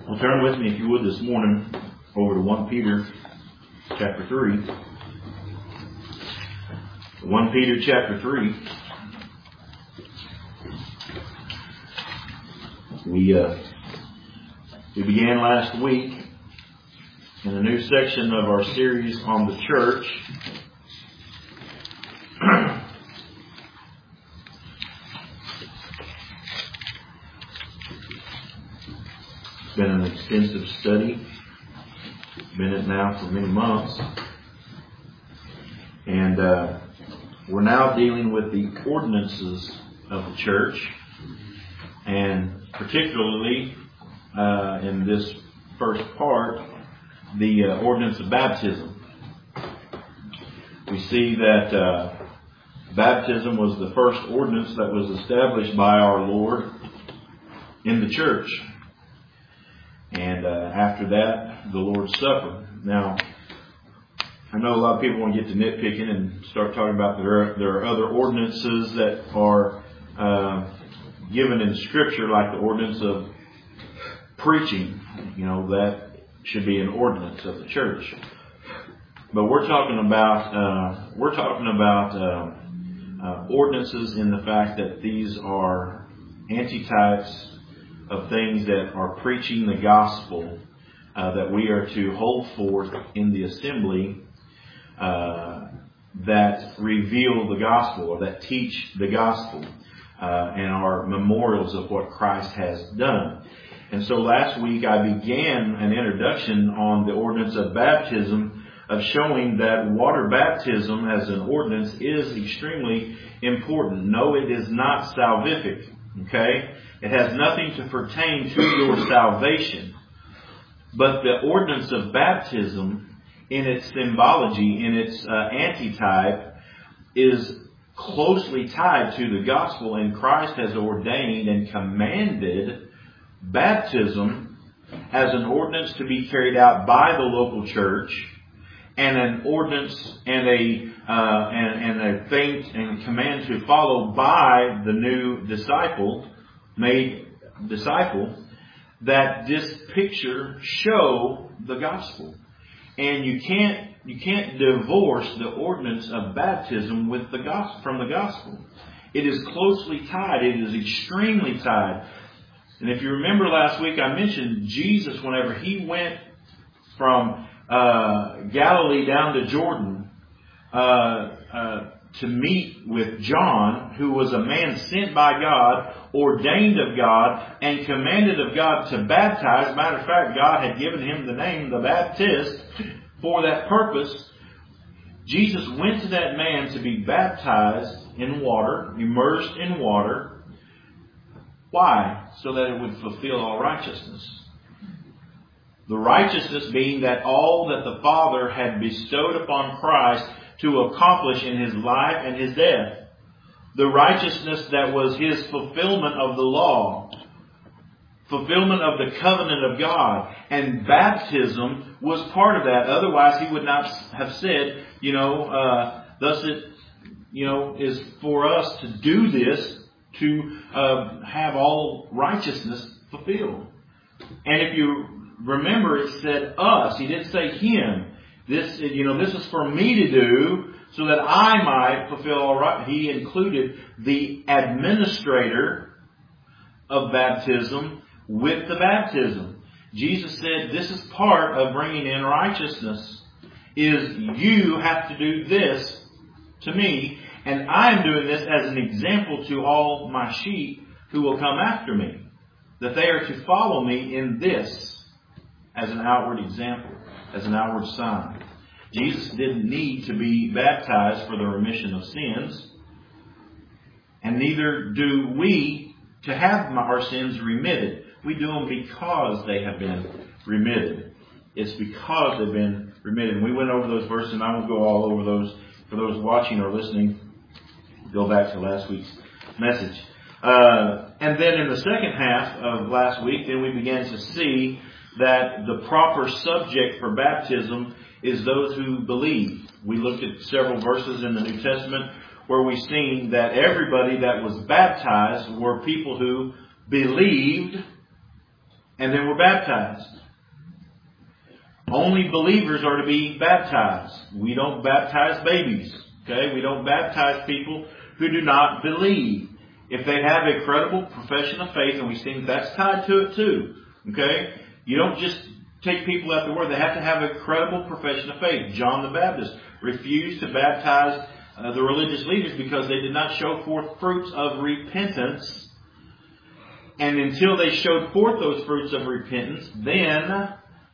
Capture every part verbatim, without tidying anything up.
Well, turn with me, if you would, this morning over to First Peter chapter three. First Peter chapter three. We uh, we began last week in a new section of our series on the church. It's been an extensive study. Been it now for many months. And uh, we're now dealing with the ordinances of the church. And particularly uh, in this first part, the uh, ordinance of baptism. We see that uh, baptism was the first ordinance that was established by our Lord in the church. And uh, after that, the Lord's Supper. Now, I know a lot of people want to get to nitpicking and start talking about there are, there are other ordinances that are uh, given in Scripture, like the ordinance of preaching. You know, that should be an ordinance of the church. But we're talking about uh, we're talking about uh, uh, ordinances in the fact that these are antitypes of things that are preaching the gospel uh, that we are to hold forth in the assembly uh, that reveal the gospel or that teach the gospel uh, and are memorials of what Christ has done. And so last week I began an introduction on the ordinance of baptism, of showing that water baptism as an ordinance is extremely important. No, it is not salvific. Okay? It has nothing to pertain to your salvation. But the ordinance of baptism, in its symbology, in its uh, antitype, is closely tied to the gospel, and Christ has ordained and commanded baptism as an ordinance to be carried out by the local church, and an ordinance and a uh, and, and a thing and command to follow by the new disciple, made disciple, that this picture show the gospel. And you can't you can't divorce the ordinance of baptism with the gospel from the gospel. It is closely tied. It is extremely tied. And if you remember last week, I mentioned Jesus, whenever he went from uh, Galilee down to Jordan uh, uh, to meet with John, who was a man sent by God, ordained of God, and commanded of God to baptize. Matter of fact, God had given him the name, the Baptist, for that purpose. Jesus went to that man to be baptized in water, immersed in water. Why? So that it would fulfill all righteousness. The righteousness being that all that the Father had bestowed upon Christ to accomplish in His life and His death. The righteousness that was His fulfillment of the law. Fulfillment of the covenant of God. And baptism was part of that. Otherwise He would not have said, you know, uh, thus it, you know, is for us to do this, to uh, have all righteousness fulfilled. And if you remember, it said us. He didn't say him. This, you know, this is for me to do so that I might fulfill all right. He included the administrator of baptism with the baptism. Jesus said, this is part of bringing in righteousness, is you have to do this to me, and I am doing this as an example to all my sheep who will come after me, that they are to follow me in this as an outward example, as an outward sign. Jesus didn't need to be baptized for the remission of sins, and neither do we to have our sins remitted. We do them because they have been remitted. It's because they've been remitted. And we went over those verses, and I won't go all over those. For those watching or listening, go back to last week's message. Uh, and then in the second half of last week, then we began to see that the proper subject for baptism is those who believe. We looked at several verses in the New Testament where we've seen that everybody that was baptized were people who believed and then we're baptized. Only believers are to be baptized. We don't baptize babies. Okay? We don't baptize people who do not believe. If they have a credible profession of faith, and we think that's tied to it too. Okay? You don't just take people at their word. They have to have a credible profession of faith. John the Baptist refused to baptize uh, the religious leaders because they did not show forth fruits of repentance. And until they showed forth those fruits of repentance, then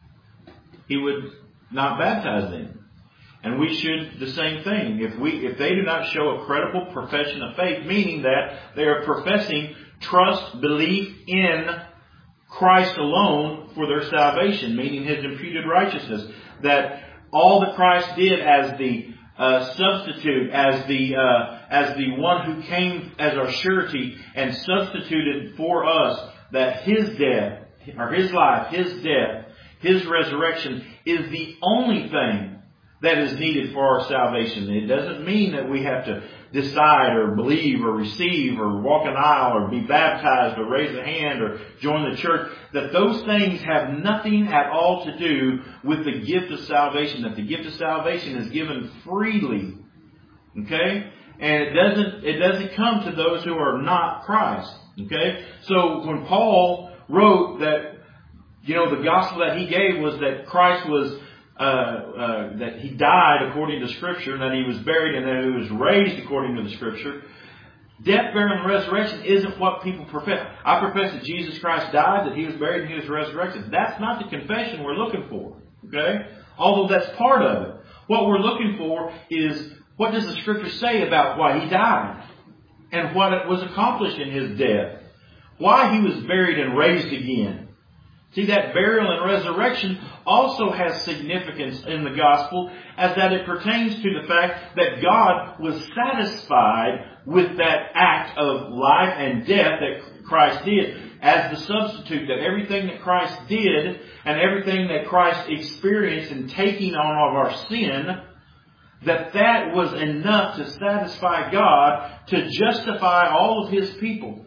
he would not baptize them. And we should the same thing. If we, if they do not show a credible profession of faith, meaning that they are professing trust, belief in Christ alone for their salvation, meaning His imputed righteousness, that all that Christ did as the uh, substitute, as the uh, as the one who came as our surety and substituted for us, that His death or His life, His death, His resurrection is the only thing that is needed for our salvation. It doesn't mean that we have to decide or believe or receive or walk an aisle or be baptized or raise a hand or join the church. That those things have nothing at all to do with the gift of salvation. That the gift of salvation is given freely. Okay? And it doesn't, it doesn't come to those who are not Christ. Okay? So when Paul wrote that, you know, the gospel that he gave was that Christ was Uh, uh, that He died according to Scripture, and that He was buried, and that He was raised according to the Scripture. Death, burial, and resurrection isn't what people profess. I profess that Jesus Christ died, that He was buried, and He was resurrected. That's not the confession we're looking for. Okay? Although that's part of it. What we're looking for is, what does the Scripture say about why He died? And what was accomplished in His death? Why He was buried and raised again? See, that burial and resurrection also has significance in the gospel, as that it pertains to the fact that God was satisfied with that act of life and death that Christ did as the substitute, that everything that Christ did and everything that Christ experienced in taking on of our sin, that that was enough to satisfy God to justify all of His people.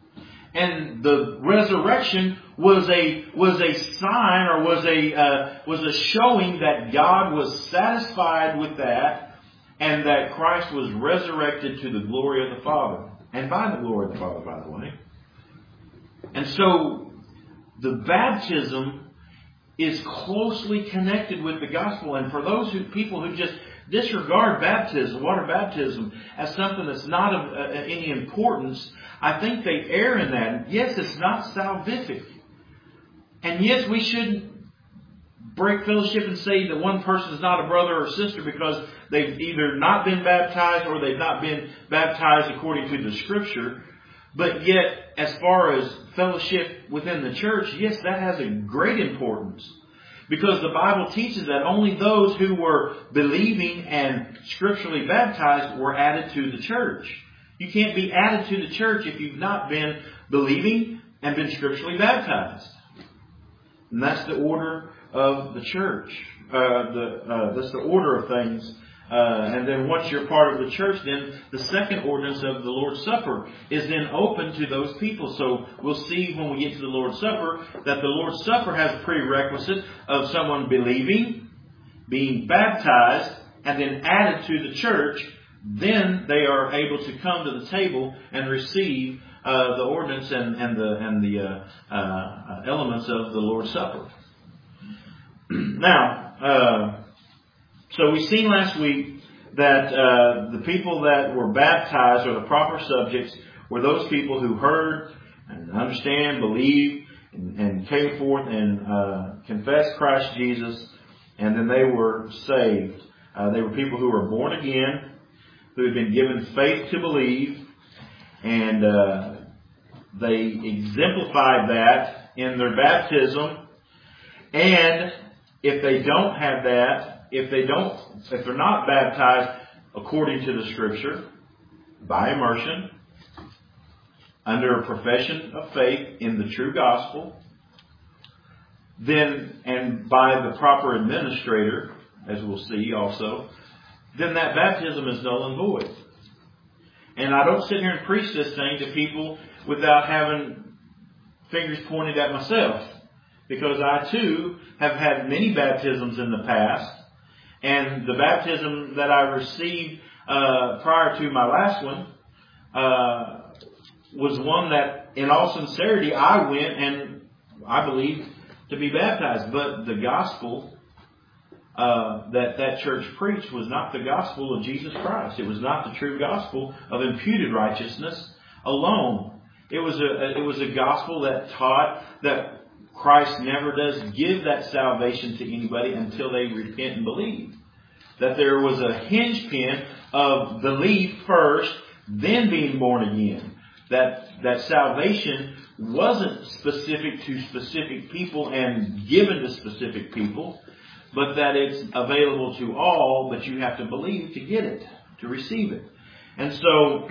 And the resurrection was a was a sign, or was a uh, was a showing that God was satisfied with that, and that Christ was resurrected to the glory of the Father, and by the glory of the Father, by the way. And so, the baptism is closely connected with the gospel. And for those who people who just disregard baptism, water baptism, as something that's not of uh, any importance, I think they err in that. Yes, it's not salvific. And yes, we shouldn't break fellowship and say that one person is not a brother or sister because they've either not been baptized or they've not been baptized according to the Scripture. But yet, as far as fellowship within the church, yes, that has a great importance. Because the Bible teaches that only those who were believing and scripturally baptized were added to the church. You can't be added to the church if you've not been believing and been scripturally baptized. And that's the order of the church. Uh, the, uh, that's the order of things. Uh, and then once you're part of the church, then the second ordinance of the Lord's Supper is then open to those people. So we'll see when we get to the Lord's Supper that the Lord's Supper has a prerequisite of someone believing, being baptized, and then added to the church. Then they are able to come to the table and receive uh, the ordinance and, and the and the uh, uh, elements of the Lord's Supper. Now, uh, so we seen last week that uh, the people that were baptized, or the proper subjects, were those people who heard and understand, believed, and, and came forth and uh, confessed Christ Jesus, and then they were saved. Uh, they were people who were born again, who had been given faith to believe, and uh, they exemplified that in their baptism. And if they don't have that, if they don't, if they're not baptized according to the Scripture, by immersion, under a profession of faith in the true gospel, then, and by the proper administrator, as we'll see also, then that baptism is null and void. And I don't sit here and preach this thing to people without having fingers pointed at myself. because I too have had many baptisms in the past. And the baptism that I received uh, prior to my last one uh, was one that, in all sincerity, I went and I believed to be baptized. But the gospel uh, that that church preached was not the gospel of Jesus Christ. It was not the true gospel of imputed righteousness alone. It was a it was a gospel that taught that Christ never does give that salvation to anybody until they repent and believe. That there was a hinge pin of belief first, then being born again. That that salvation wasn't specific to specific people and given to specific people, but that it's available to all, but you have to believe to get it, to receive it. And so,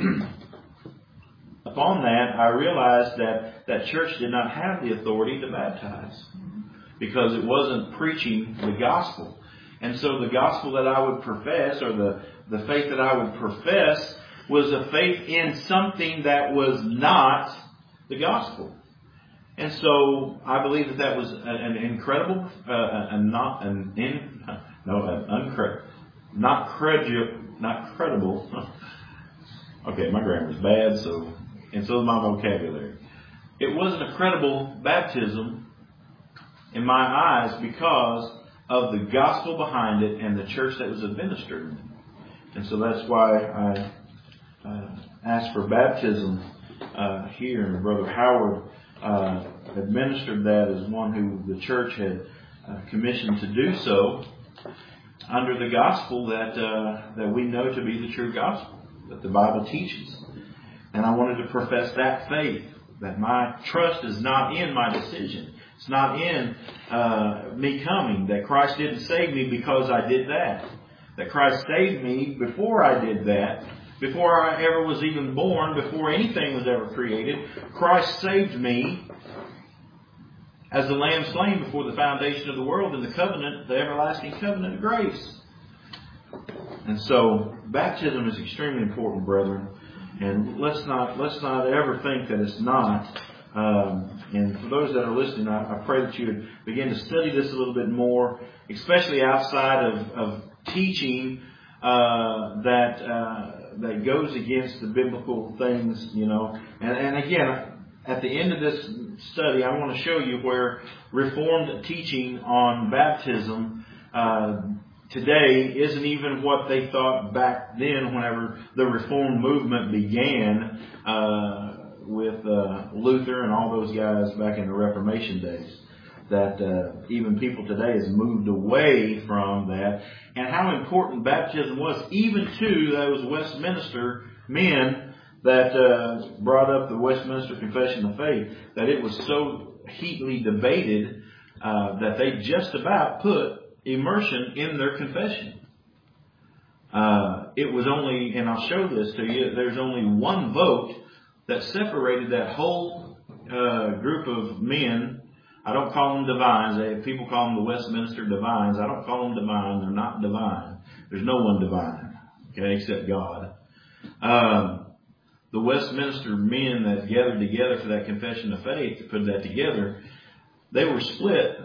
upon that, I realized that that church did not have the authority to baptize because it wasn't preaching the gospel. And so the gospel that I would profess, or the, the faith that I would profess, was a faith in something that was not the gospel. And so I believe that that was an incredible, uh, and not an in, no, an uncredible, not credible, not credible. Okay, my grammar's bad, so and so is my vocabulary. It wasn't a credible baptism in my eyes because of the gospel behind it and the church that was administered. And so that's why I uh, asked for baptism uh, here, and Brother Howard uh, administered that as one who the church had uh, commissioned to do so under the gospel that uh, that we know to be the true gospel that the Bible teaches. And I wanted to profess that faith, that my trust is not in my decision. It's not in uh, me coming, that Christ didn't save me because I did that. That Christ saved me before I did that. Before I ever was even born, before anything was ever created, Christ saved me as the Lamb slain before the foundation of the world in the covenant, the everlasting covenant of grace. And so, baptism is extremely important, brethren. And let's not let's not ever think that it's not. Um, and for those that are listening, I, I pray that you would begin to study this a little bit more, especially outside of, of teaching uh, that uh, that goes against the biblical things, you know. And, and again, at the end of this study, I want to show you where Reformed teaching on baptism uh, today isn't even what they thought back then whenever the Reformed movement began uh, with uh, Luther and all those guys back in the Reformation days. That uh, even people today has moved away from that, and how important baptism was even to those Westminster men that uh, brought up the Westminster Confession of Faith, that it was so heatedly debated uh, that they just about put immersion in their confession. Uh, it was only, and I'll show this to you, there's only one vote that separated that whole uh, group of men. I don't call them divines. They, people call them the Westminster divines. I don't call them divine. They're not divine. There's no one divine, okay, except God. Um, the Westminster men that gathered together for that confession of faith to put that together, they were split,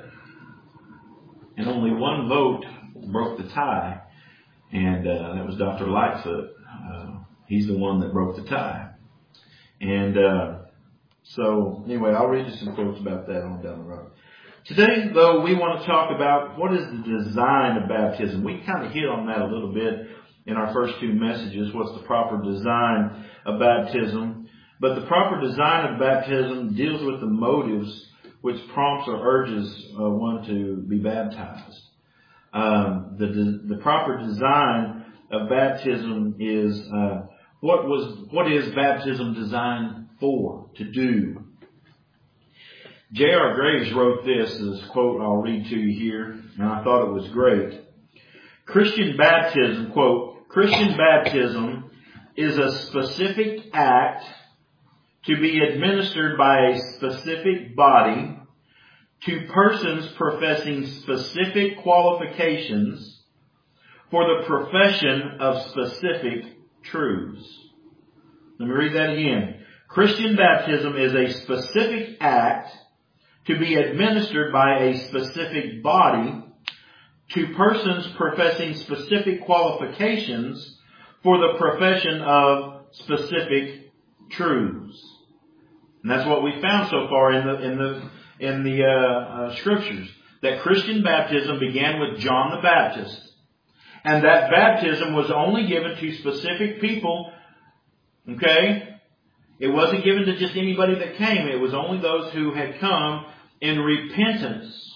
and only one vote broke the tie, and uh, that was Doctor Lightfoot. Uh, he's the one that broke the tie. And uh, so, anyway, I'll read you some quotes about that on down the road. Today, though, we want to talk about what is the design of baptism. We kind of hit on that a little bit in our first two messages. What's the proper design of baptism? But the proper design of baptism deals with the motives which prompts or urges uh, one to be baptized. Um, the the proper design of baptism is uh, what was what is baptism designed for, to do. J R Graves wrote this, this quote I'll read to you here, and I thought it was great. Christian baptism, quote, Christian baptism is a specific act to be administered by a specific body to persons professing specific qualifications for the profession of specific truths. Let me read that again. Christian baptism is a specific act to be administered by a specific body to persons professing specific qualifications for the profession of specific truths. And that's what we found so far in the in the in the uh, uh, scriptures. That Christian baptism began with John the Baptist, and that baptism was only given to specific people. Okay, it wasn't given to just anybody that came. It was only those who had come in repentance.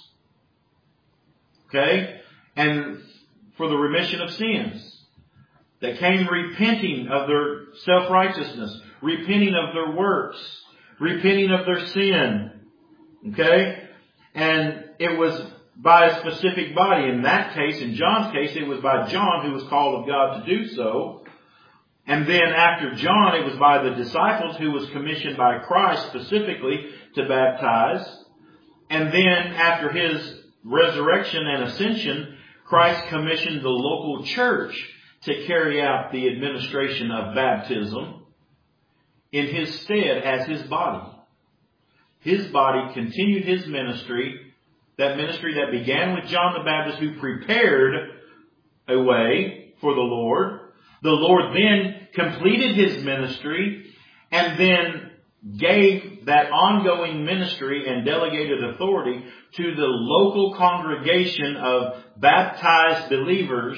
Okay, and for the remission of sins. That came repenting of their self-righteousness, repenting of their works, repenting of their sin. Okay? And it was by a specific body. In that case, in John's case, it was by John who was called of God to do so. And then after John, it was by the disciples who was commissioned by Christ specifically to baptize. And then after his resurrection and ascension, Christ commissioned the local church to carry out the administration of baptism in his stead as his body. His body continued his ministry, that ministry that began with John the Baptist, who prepared a way for the Lord. The Lord then completed his ministry and then gave that ongoing ministry and delegated authority to the local congregation of baptized believers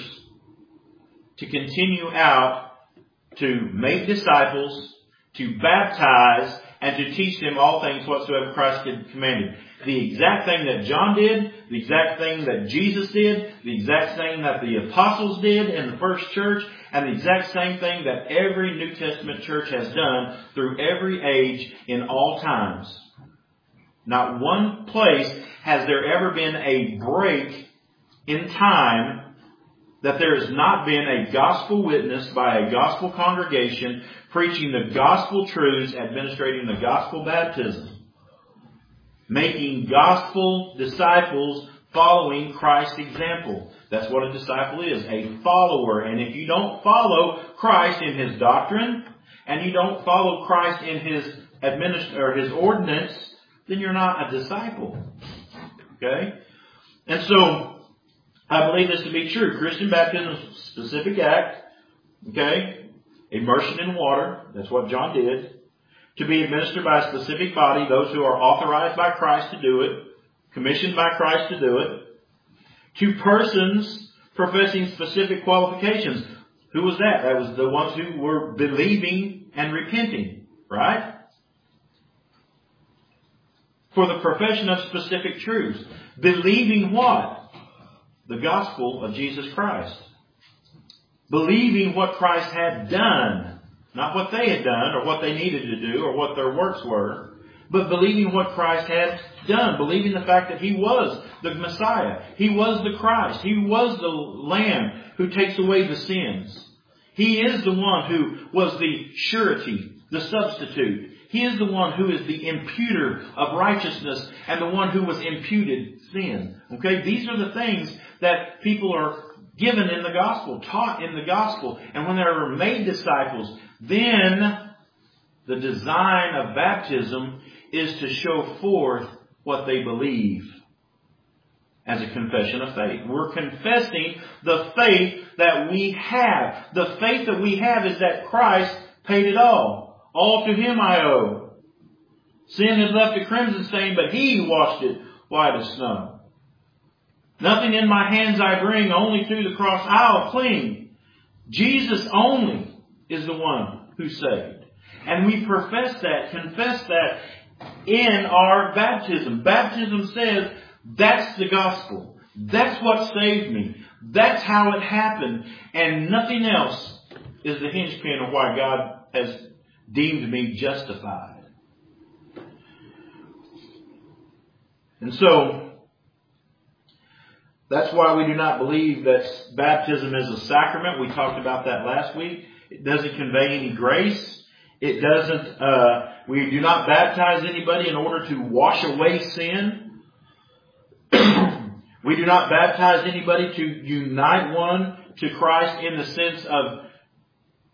to continue out to make disciples, to baptize, and to teach them all things whatsoever Christ had commanded. The exact thing that John did, the exact thing that Jesus did, the exact thing that the apostles did in the first church, and the exact same thing that every New Testament church has done through every age in all times. Not one place has there ever been a break in time that there has not been a gospel witness by a gospel congregation preaching the gospel truths, administrating the gospel baptism, making gospel disciples following Christ's example. That's what a disciple is, a follower. And if you don't follow Christ in his doctrine, and you don't follow Christ in his administ- or his ordinance, then you're not a disciple. Okay? And so, I believe this to be true. Christian baptism is a specific act. Okay? Immersion in water. That's what John did. To be administered by a specific body, those who are authorized by Christ to do it, commissioned by Christ to do it. To persons professing specific qualifications. Who was that? That was the ones who were believing and repenting. Right? For the profession of specific truths. Believing what? The gospel of Jesus Christ. Believing what Christ had done. Not what they had done or what they needed to do or what their works were. But believing what Christ had done. Believing the fact that He was the Messiah. He was the Christ. He was the Lamb who takes away the sins. He is the one who was the surety, the substitute. He is the one who is the imputer of righteousness and the one who was imputed sin. Okay, these are the things that people are given in the gospel, taught in the gospel. And when they are made disciples, then the design of baptism is to show forth what they believe as a confession of faith. We're confessing the faith that we have. The faith that we have is that Christ paid it all. All to Him I owe. Sin has left a crimson stain, but He washed it white as snow. Nothing in my hands I bring, only through the cross I'll cling. Jesus only is the one who saved. And we profess that, confess that in our baptism. Baptism says, that's the gospel. That's what saved me. That's how it happened. And nothing else is the hinge pin of why God has deemed me justified. And so, that's why we do not believe that baptism is a sacrament. We talked about that last week. It doesn't convey any grace. It doesn't, uh, we do not baptize anybody in order to wash away sin. We do not baptize anybody to unite one to Christ in the sense of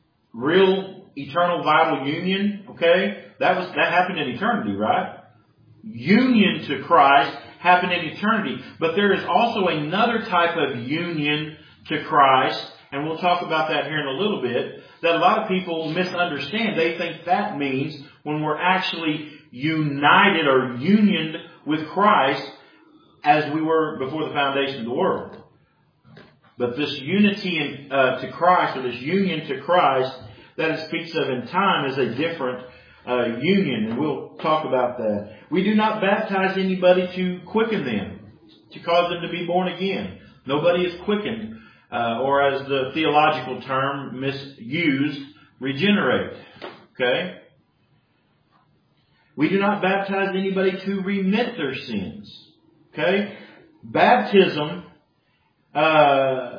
real eternal vital union. Okay? That was, that happened in eternity, right? union to Christ happen in eternity. But there is also another type of union to Christ, and we'll talk about that here in a little bit, that a lot of people misunderstand. They think that means when we're actually united or unioned with Christ as we were before the foundation of the world. But this unity in, uh, to Christ, or this union to Christ that it speaks of in time, is a different uh, union, and we'll talk about that. We do not baptize anybody to quicken them, to cause them to be born again. Nobody is quickened, uh, or as the theological term misused, regenerate. Okay? We do not baptize anybody to remit their sins. Okay? Baptism uh,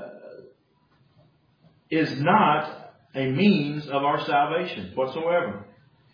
is not a means of our salvation whatsoever.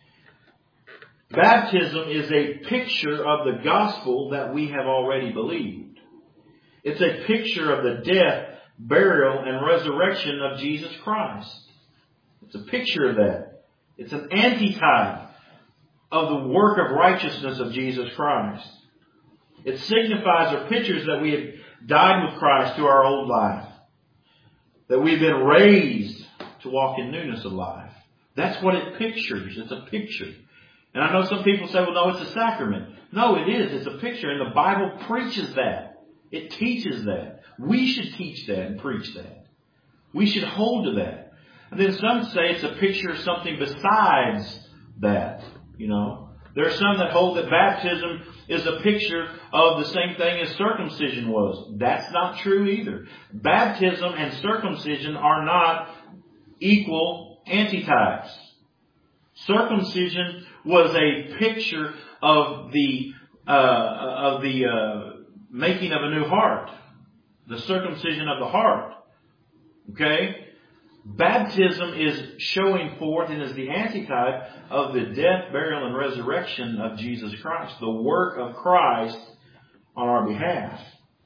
Baptism is a picture of the gospel that we have already believed. It's a picture of the death, burial, and resurrection of Jesus Christ. It's a picture of that. It's an antitype of the work of righteousness of Jesus Christ. It signifies or pictures that we have died with Christ to our old life. That we've been raised to walk in newness of life. That's what it pictures. It's a picture. And I know some people say, well, no, it's a sacrament. No, it is. It's a picture. And the Bible preaches that. It teaches that. We should teach that and preach that. We should hold to that. And then some say it's a picture of something besides that. You know, there are some that hold that baptism is a picture of the same thing as circumcision was. That's not true either. Baptism and circumcision are not equal antitypes. Circumcision was a picture of the uh, of the uh, making of a new heart, the circumcision of the heart. Okay. Baptism is showing forth and is the antitype of the death, burial, and resurrection of Jesus Christ. The work of Christ on our behalf.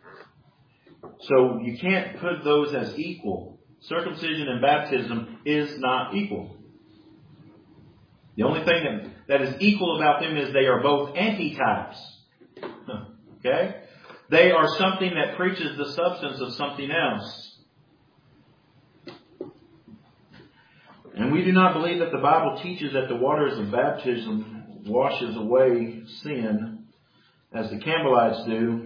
So you can't put those as equal. Circumcision and baptism is not equal. The only thing that, that is equal about them is they are both antitypes. Okay? They are something that preaches the substance of something else. And we do not believe that the Bible teaches that the waters of baptism washes away sin, as the Campbellites do,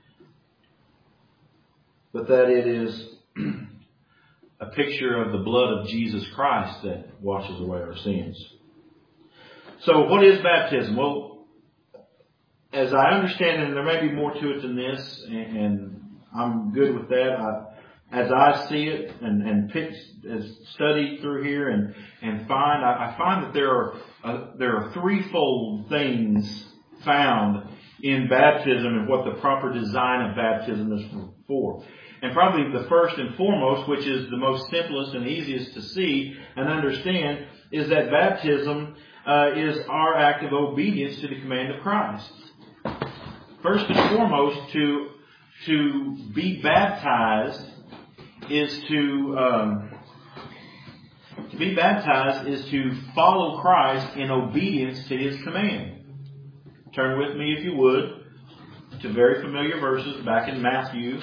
but that it is a picture of the blood of Jesus Christ that washes away our sins. So what is baptism? Well, as I understand it, and there may be more to it than this, and, and I'm good with that. I, as I see it and, and pick, as study through here and, and find, I, I find that there are uh, there are threefold things found in baptism and what the proper design of baptism is for. And probably the first and foremost, which is the most simplest and easiest to see and understand, is that baptism uh, is our act of obedience to the command of Christ. First and foremost, to to be baptized is to um, to be baptized is to follow Christ in obedience to His command. Turn with me, if you would, to very familiar verses back in Matthew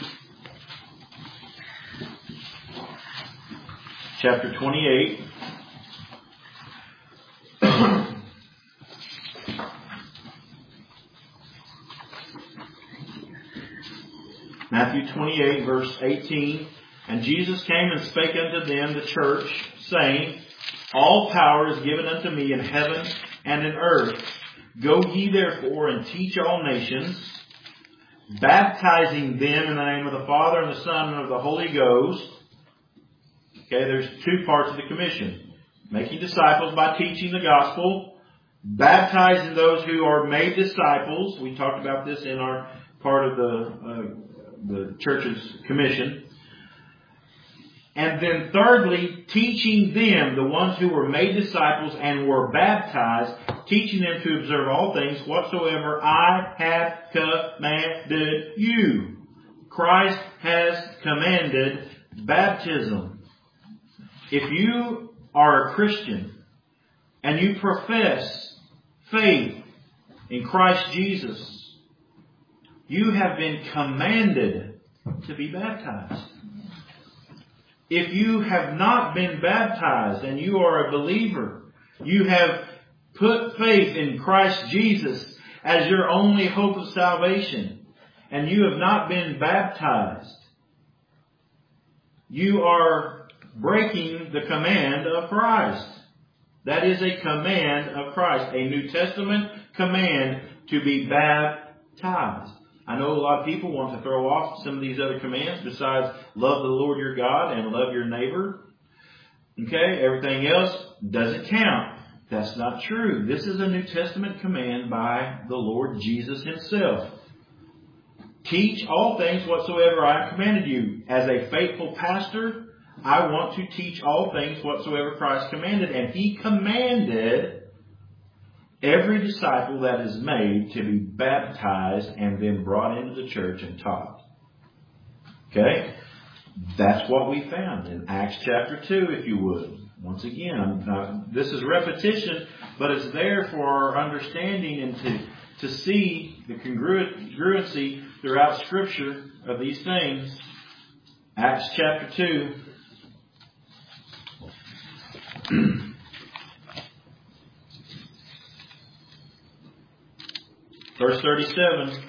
chapter twenty-eight. Matthew twenty-eight, verse eighteen. And Jesus came and spake unto them, the church, saying, All power is given unto me in heaven and in earth. Go ye therefore and teach all nations, baptizing them in the name of the Father and the Son and of the Holy Ghost. Okay, there's two parts of the commission. Making disciples by teaching the gospel. Baptizing those who are made disciples. We talked about this in our part of the, uh, the church's commission. And then thirdly, teaching them, the ones who were made disciples and were baptized, teaching them to observe all things whatsoever I have commanded you. Christ has commanded baptism. If you are a Christian and you profess faith in Christ Jesus, you have been commanded to be baptized. If you have not been baptized and you are a believer, you have put faith in Christ Jesus as your only hope of salvation, and you have not been baptized, you are breaking the command of Christ. That is a command of Christ, a New Testament command to be baptized. I know a lot of people want to throw off some of these other commands besides love the Lord your God and love your neighbor. Okay, everything else doesn't count. That's not true. This is a New Testament command by the Lord Jesus Himself. Teach all things whatsoever I have commanded you. As a faithful pastor, I want to teach all things whatsoever Christ commanded. And He commanded every disciple that is made to be baptized and then brought into the church and taught. Okay? That's what we found in Acts chapter two, if you would. Once again, I'm, uh, this is repetition, but it's there for our understanding and to, to see the congruency throughout Scripture of these things. Acts chapter two. Verse thirty-seven.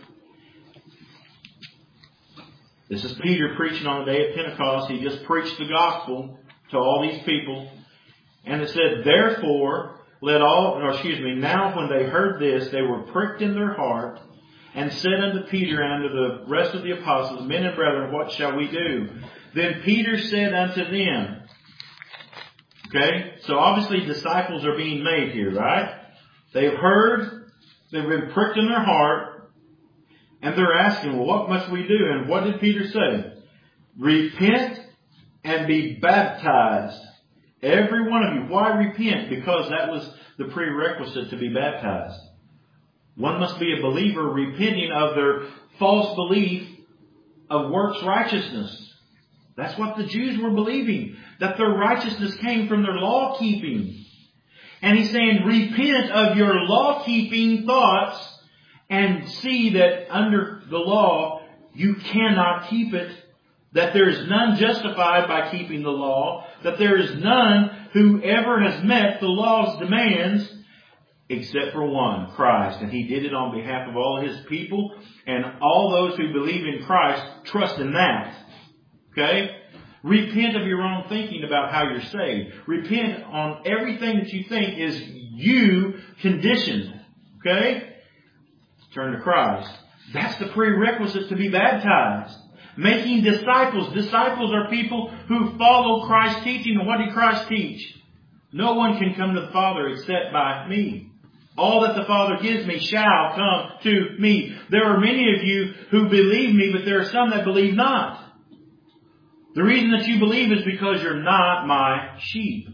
This is Peter preaching on the day of Pentecost. He just preached the gospel to all these people. And it said, therefore, let all, or excuse me, now when they heard this, they were pricked in their heart and said unto Peter and unto the rest of the apostles, men and brethren, what shall we do? Then Peter said unto them, okay, so obviously disciples are being made here, right? They've heard, they've been pricked in their heart, and they're asking, well, what must we do? And what did Peter say? Repent and be baptized, every one of you. Why repent? Because that was the prerequisite to be baptized. One must be a believer repenting of their false belief of works righteousness. That's what the Jews were believing, that their righteousness came from their law keeping. And He's saying, repent of your law keeping thoughts and see that under the law you cannot keep it. That there is none justified by keeping the law. That there is none who ever has met the law's demands except for one, Christ. And He did it on behalf of all His people. And all those who believe in Christ trust in that. Okay? Repent of your own thinking about how you're saved. Repent on everything that you think is you conditioned. Okay? Turn to Christ. That's the prerequisite to be baptized. Making disciples. Disciples are people who follow Christ's teaching. And what did Christ teach? No one can come to the Father except by me. All that the Father gives me shall come to me. There are many of you who believe me, but there are some that believe not. The reason that you believe is because you're not my sheep.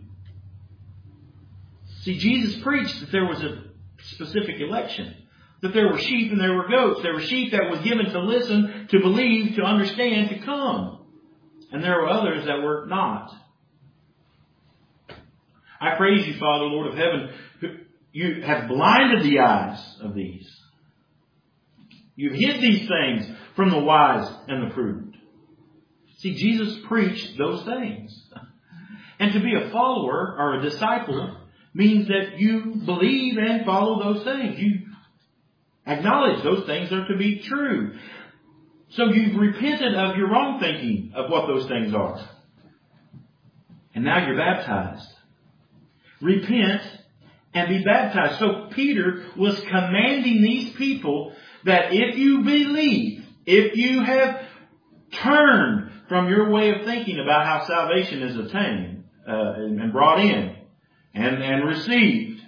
See, Jesus preached that there was a specific election. That there were sheep and there were goats. There were sheep that was given to listen, to believe, to understand, to come. And there were others that were not. I praise you, Father, Lord of heaven. You have blinded the eyes of these. You've hid these things from the wise and the prudent. See, Jesus preached those things. And to be a follower or a disciple means that you believe and follow those things. You acknowledge those things are to be true. So you've repented of your wrong thinking of what those things are. And now you're baptized. Repent and be baptized. So Peter was commanding these people that if you believe, if you have turned from your way of thinking about how salvation is attained uh, and brought in and, and received,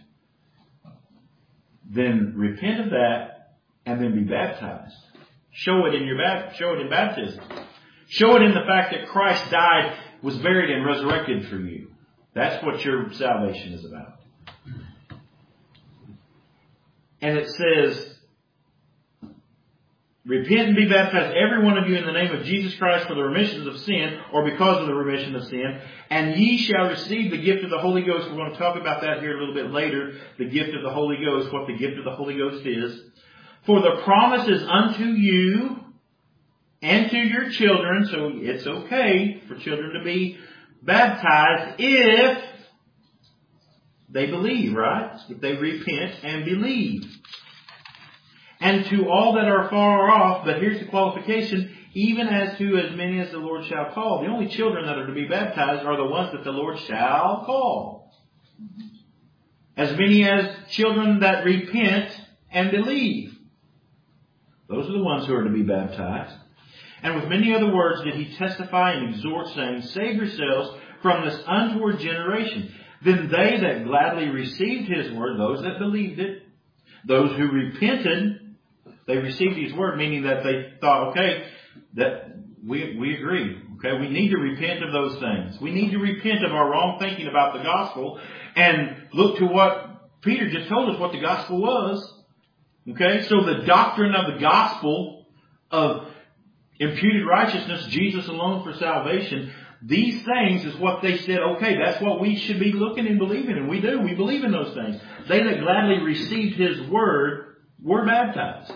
then repent of that and then be baptized. Show it in your show it in baptism. Show it in the fact that Christ died, was buried, and resurrected for you. That's what your salvation is about. And it says, repent and be baptized, every one of you, in the name of Jesus Christ for the remission of sin, or because of the remission of sin, and ye shall receive the gift of the Holy Ghost. We're going to talk about that here a little bit later, the gift of the Holy Ghost, what the gift of the Holy Ghost is. For the promise is unto you and to your children, so it's okay for children to be baptized if they believe, right? If they repent and believe. And to all that are far off, but here's the qualification, even as to as many as the Lord shall call. The only children that are to be baptized are the ones that the Lord shall call. As many as children that repent and believe. Those are the ones who are to be baptized. And with many other words did he testify and exhort, saying, Save yourselves from this untoward generation. Then they that gladly received his word, those that believed it, those who repented, they received his word, meaning that they thought, okay, that we we agree. Okay, we need to repent of those things. We need to repent of our wrong thinking about the gospel and look to what Peter just told us what the gospel was. Okay, so the doctrine of the gospel of imputed righteousness, Jesus alone for salvation, these things is what they said, okay, that's what we should be looking and believing, and we do. We believe in those things. They that gladly received his word were baptized.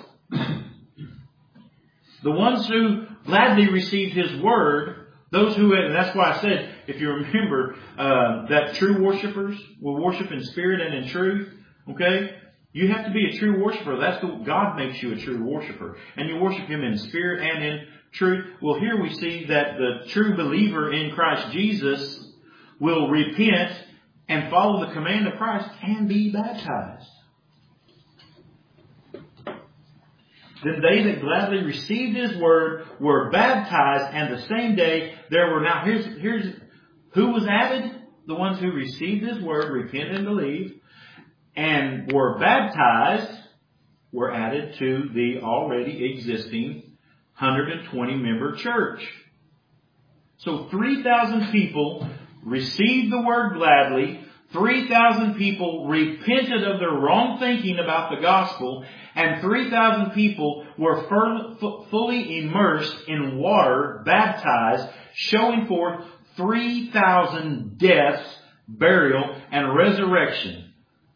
The ones who gladly received his word, those who, and that's why I said, if you remember, uh, that true worshipers will worship in spirit and in truth, okay? You have to be a true worshiper. That's the, God makes you a true worshiper. And you worship him in spirit and in truth. Well, here we see that the true believer in Christ Jesus will repent and follow the command of Christ and be baptized. Then they that gladly received his word were baptized, and the same day there were, now here's, here's who was added? The ones who received his word, repented and believed, and were baptized, were added to the already existing one hundred twenty member church. So three thousand people received the word gladly. three thousand people repented of their wrong thinking about the gospel. And three thousand people were fully immersed in water, baptized, showing forth three thousand deaths, burial, and resurrection.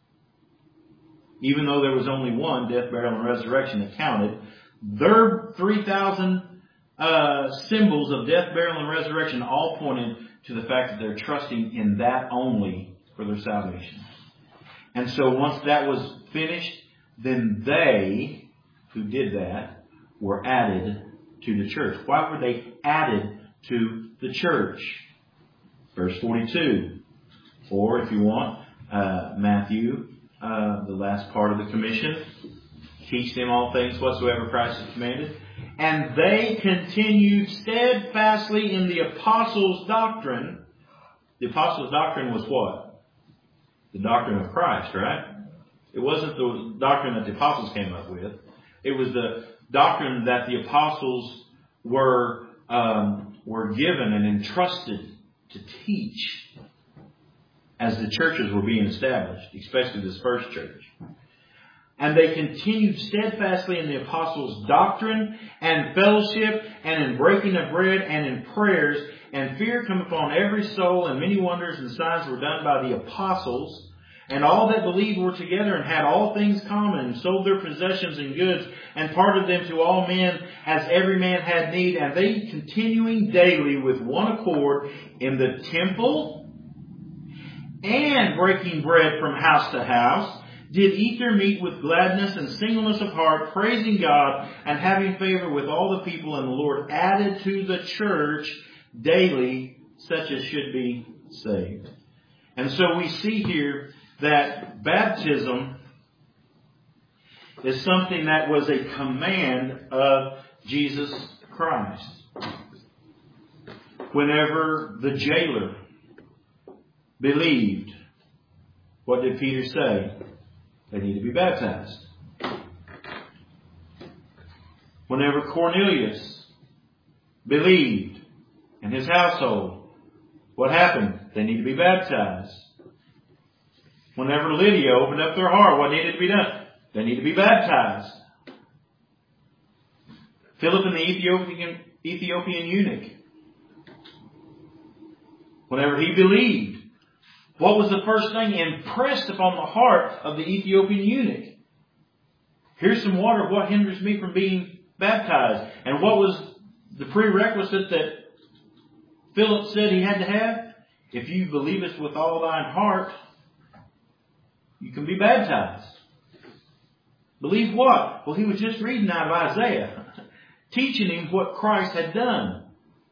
Even though there was only one death, burial, and resurrection that counted, their three thousand uh, symbols of death, burial, and resurrection all pointed to the fact that they're trusting in that only for their salvation. And so once that was finished, then they who did that were added to the church. Why were they added to the church? Verse forty-two. Or if you want, uh, Matthew, uh, the last part of the commission, teach them all things whatsoever Christ has commanded. And they continued steadfastly in the apostles' doctrine. The apostles' doctrine was what? The doctrine of Christ, right? It wasn't the doctrine that the apostles came up with. It was the doctrine that the apostles were um, were given and entrusted to teach as the churches were being established, especially this first church. And they continued steadfastly in the apostles' doctrine and fellowship and in breaking of bread and in prayers. And fear come upon every soul, and many wonders and signs were done by the apostles. And all that believed were together and had all things common, and sold their possessions and goods, and parted them to all men as every man had need. And they, continuing daily with one accord in the temple and breaking bread from house to house, did eat their meat with gladness and singleness of heart, praising God and having favor with all the people. And the Lord added to the church daily such as should be saved. And so we see here that baptism is something that was a command of Jesus Christ. Whenever the jailer believed, what did Peter say? They need to be baptized. Whenever Cornelius believed and his household, what happened? They need to be baptized. Whenever Lydia opened up their heart, what needed to be done? They need to be baptized. Philip and the Ethiopian, Ethiopian eunuch. Whenever he believed, what was the first thing impressed upon the heart of the Ethiopian eunuch? Here's some water. What hinders me from being baptized? And what was the prerequisite that Philip said he had to have? If you believest with all thine heart, you can be baptized. Believe what? Well, he was just reading out of Isaiah, teaching him what Christ had done.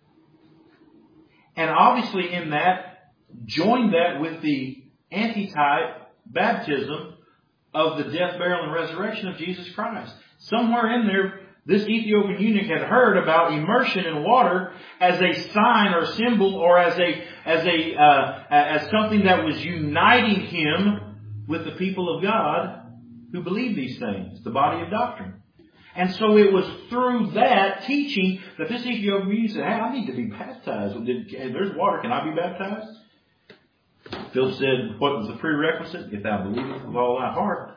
And obviously in that, join that with the antitype baptism of the death, burial, and resurrection of Jesus Christ. Somewhere in there, this Ethiopian eunuch had heard about immersion in water as a sign or symbol, or as a as a uh, as something that was uniting him with the people of God who believed these things, the body of doctrine. And so it was through that teaching that this Ethiopian eunuch said, "Hey, I need to be baptized. There's water. Can I be baptized?" Philip said, "What was the prerequisite? If thou believest with all thy heart."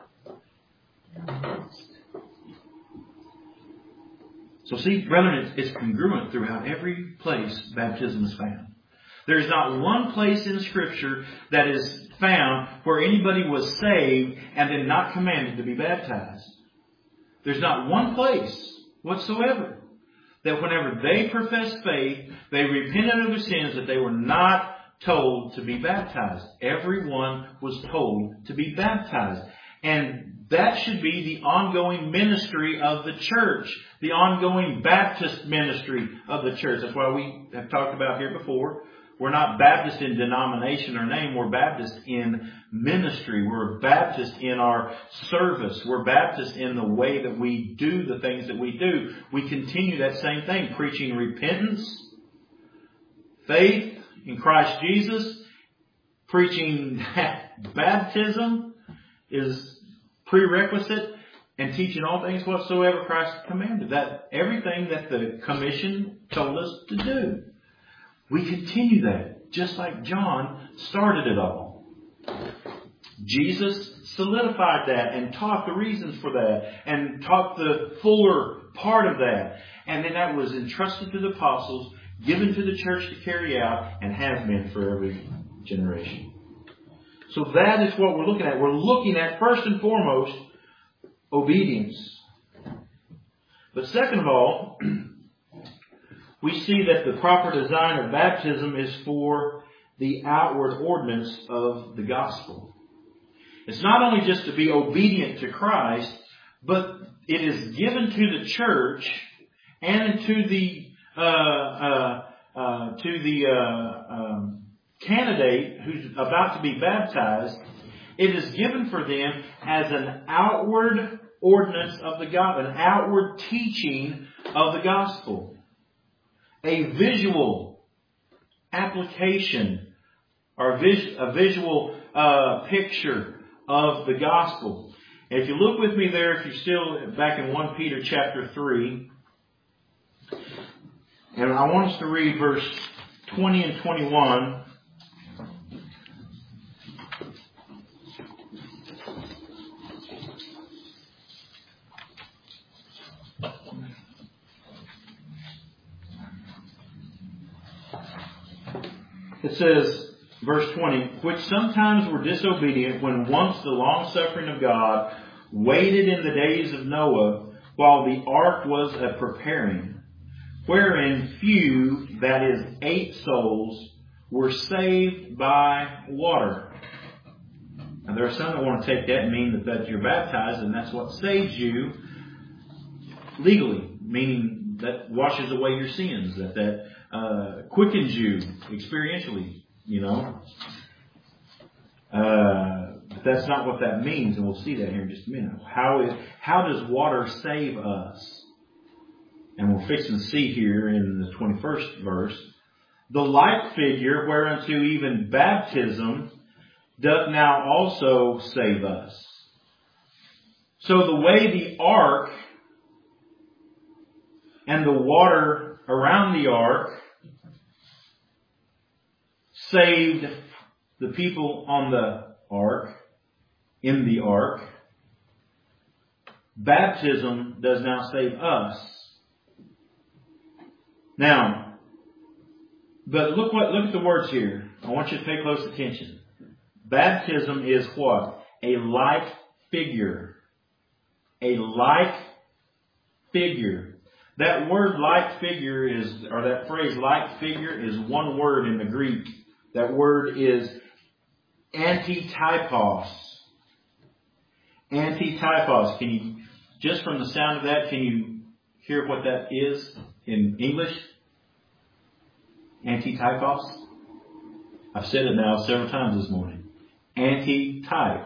So see, brethren, it's congruent throughout every place baptism is found. There's not one place in Scripture that is found where anybody was saved and then not commanded to be baptized. There's not one place whatsoever that whenever they professed faith, they repented of their sins, that they were not told to be baptized. Everyone was told to be baptized. And that should be the ongoing ministry of the church, the ongoing Baptist ministry of the church. That's why we have talked about here before. We're not Baptist in denomination or name. We're Baptist in ministry. We're Baptist in our service. We're Baptist in the way that we do the things that we do. We continue that same thing, preaching repentance, faith in Christ Jesus, preaching baptism is prerequisite, and teaching all things whatsoever Christ commanded. That everything that the commission told us to do. We continue that, just like John started it all. Jesus solidified that and taught the reasons for that and taught the fuller part of that. And then that was entrusted to the apostles, given to the church to carry out, and has been for every generation. So that is what we're looking at. We're looking at, first and foremost, obedience. But second of all, we see that the proper design of baptism is for the outward ordinance of the gospel. It's not only just to be obedient to Christ, but it is given to the church and to the uh, uh, uh, to the uh, um, candidate who's about to be baptized. It is given for them as an outward ordinance of the gospel, an outward teaching of the gospel, a visual application or a visual uh, picture of the gospel. And if you look with me there, if you're still back in First Peter chapter three, and I want us to read verse twenty and twenty-one. It says, verse twenty, which sometimes were disobedient when once the long suffering of God waited in the days of Noah while the ark was a preparing, wherein few, that is, eight souls, were saved by water. Now there are some that want to take that and mean that, that you're baptized and that's what saves you legally, meaning that washes away your sins, that that uh, quickens you experientially, you know. Uh, but that's not what that means, and we'll see that here in just a minute. How is, how does water save us? And we're fixing to see here in the twenty-first verse. The like figure whereunto even baptism doth now also save us. So the way the ark and the water around the ark saved the people on the ark, in the ark, baptism does now save us Now, but look what look at the words here. I want you to pay close attention. Baptism is what? A like figure. A like figure. That word like figure is, or that phrase like figure is one word in the Greek. That word is antitypos. Antitypos. Can you, just from the sound of that, can you hear what that is in English? Antitypos. I've said it now several times this morning. Antitype.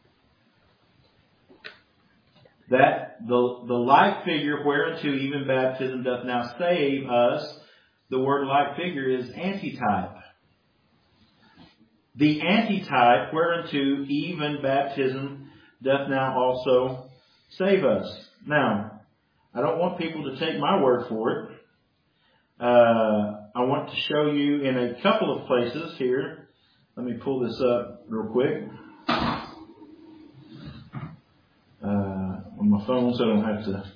That the the like figure whereunto even baptism doth now save us. The word like figure is antitype. The antitype whereunto even baptism doth now also save us. Now, I don't want people to take my word for it. Uh, I want to show you in a couple of places here. Let me pull this up real quick. Uh, on my phone so I don't have to.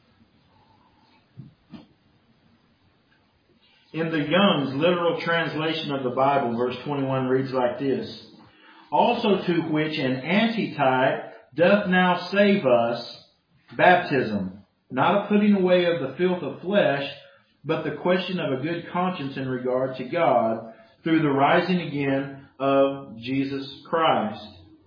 In the Young's literal translation of the Bible, verse twenty-one reads like this. Also to which an antitype doth now save us, baptism, not a putting away of the filth of flesh, but the question of a good conscience in regard to God through the rising again of Jesus Christ.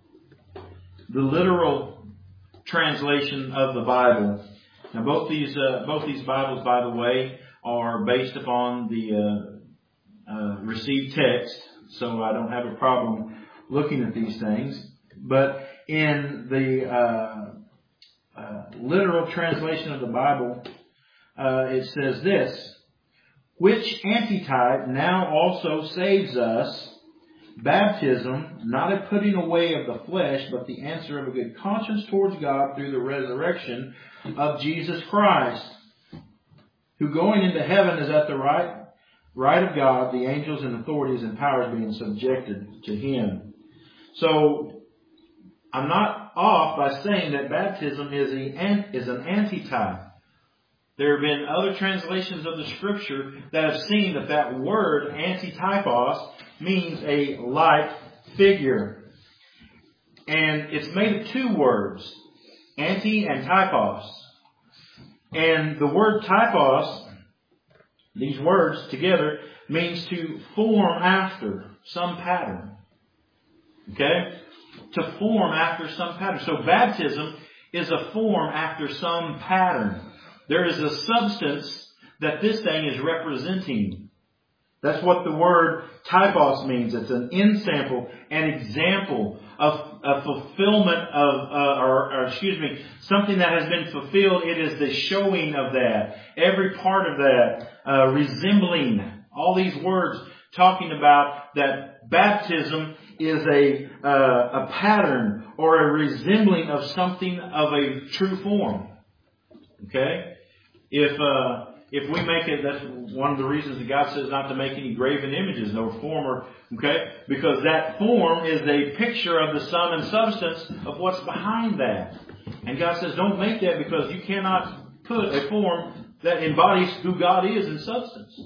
The literal translation of the Bible. Now, both these uh, both these Bibles, by the way, are based upon the uh, uh, received text, so I don't have a problem looking at these things. But in the uh, uh, literal translation of the Bible, uh, it says this: which antitype now also saves us, baptism, not a putting away of the flesh, but the answer of a good conscience towards God through the resurrection of Jesus Christ, who going into heaven is at the right, right of God, the angels and authorities and powers being subjected to Him. So, I'm not off by saying that baptism is, a, is an antitype. There have been other translations of the Scripture that have seen that that word, antitypos, means a like figure. And it's made of two words, anti and typos. And the word typos, these words together, means to form after some pattern. Okay? To form after some pattern. So baptism is a form after some pattern. There is a substance that this thing is representing. That's what the word typos means. It's an ensample, an example of a fulfillment of, uh, or, or excuse me, something that has been fulfilled. It is the showing of that. Every part of that, uh, resembling. All these words talking about that baptism is a, uh, a pattern or a resembling of something of a true form. Okay? If, uh, If we make it, that's one of the reasons that God says not to make any graven images, no form, or, okay? Because that form is a picture of the sum and substance of what's behind that. And God says don't make that because you cannot put a form that embodies who God is in substance.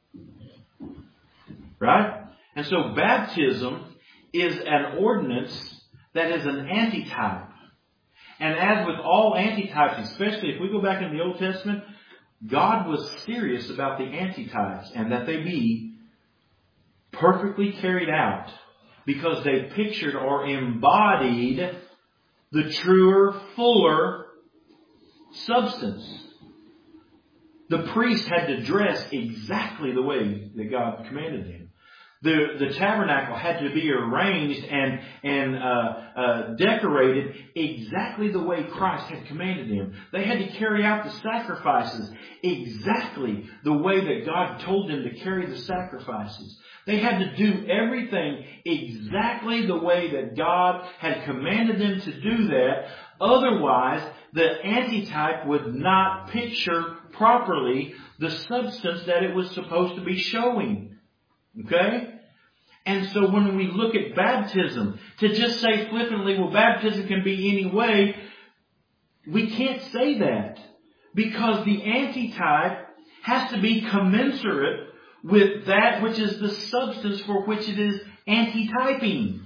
Right? And so baptism is an ordinance that is an antitype. And as with all antitypes, especially if we go back in the Old Testament, God was serious about the antitypes and that they be perfectly carried out because they pictured or embodied the truer, fuller substance. The priest had to dress exactly the way that God commanded him. The, the tabernacle had to be arranged and, and uh, uh, decorated exactly the way Christ had commanded them. They had to carry out the sacrifices exactly the way that God told them to carry the sacrifices. They had to do everything exactly the way that God had commanded them to do that. Otherwise, the antitype would not picture properly the substance that it was supposed to be showing. Okay? And so when we look at baptism, to just say flippantly, well, baptism can be any way, we can't say that. Because the antitype has to be commensurate with that which is the substance for which it is antityping.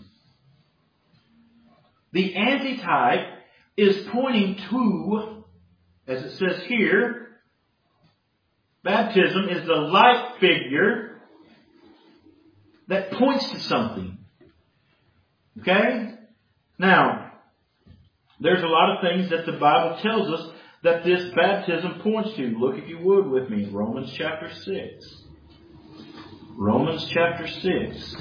The antitype is pointing to, as it says here, baptism is the like figure that points to something. Okay? Now, there's a lot of things that the Bible tells us that this baptism points to. Look, if you would, with me, Romans chapter six. Romans chapter six.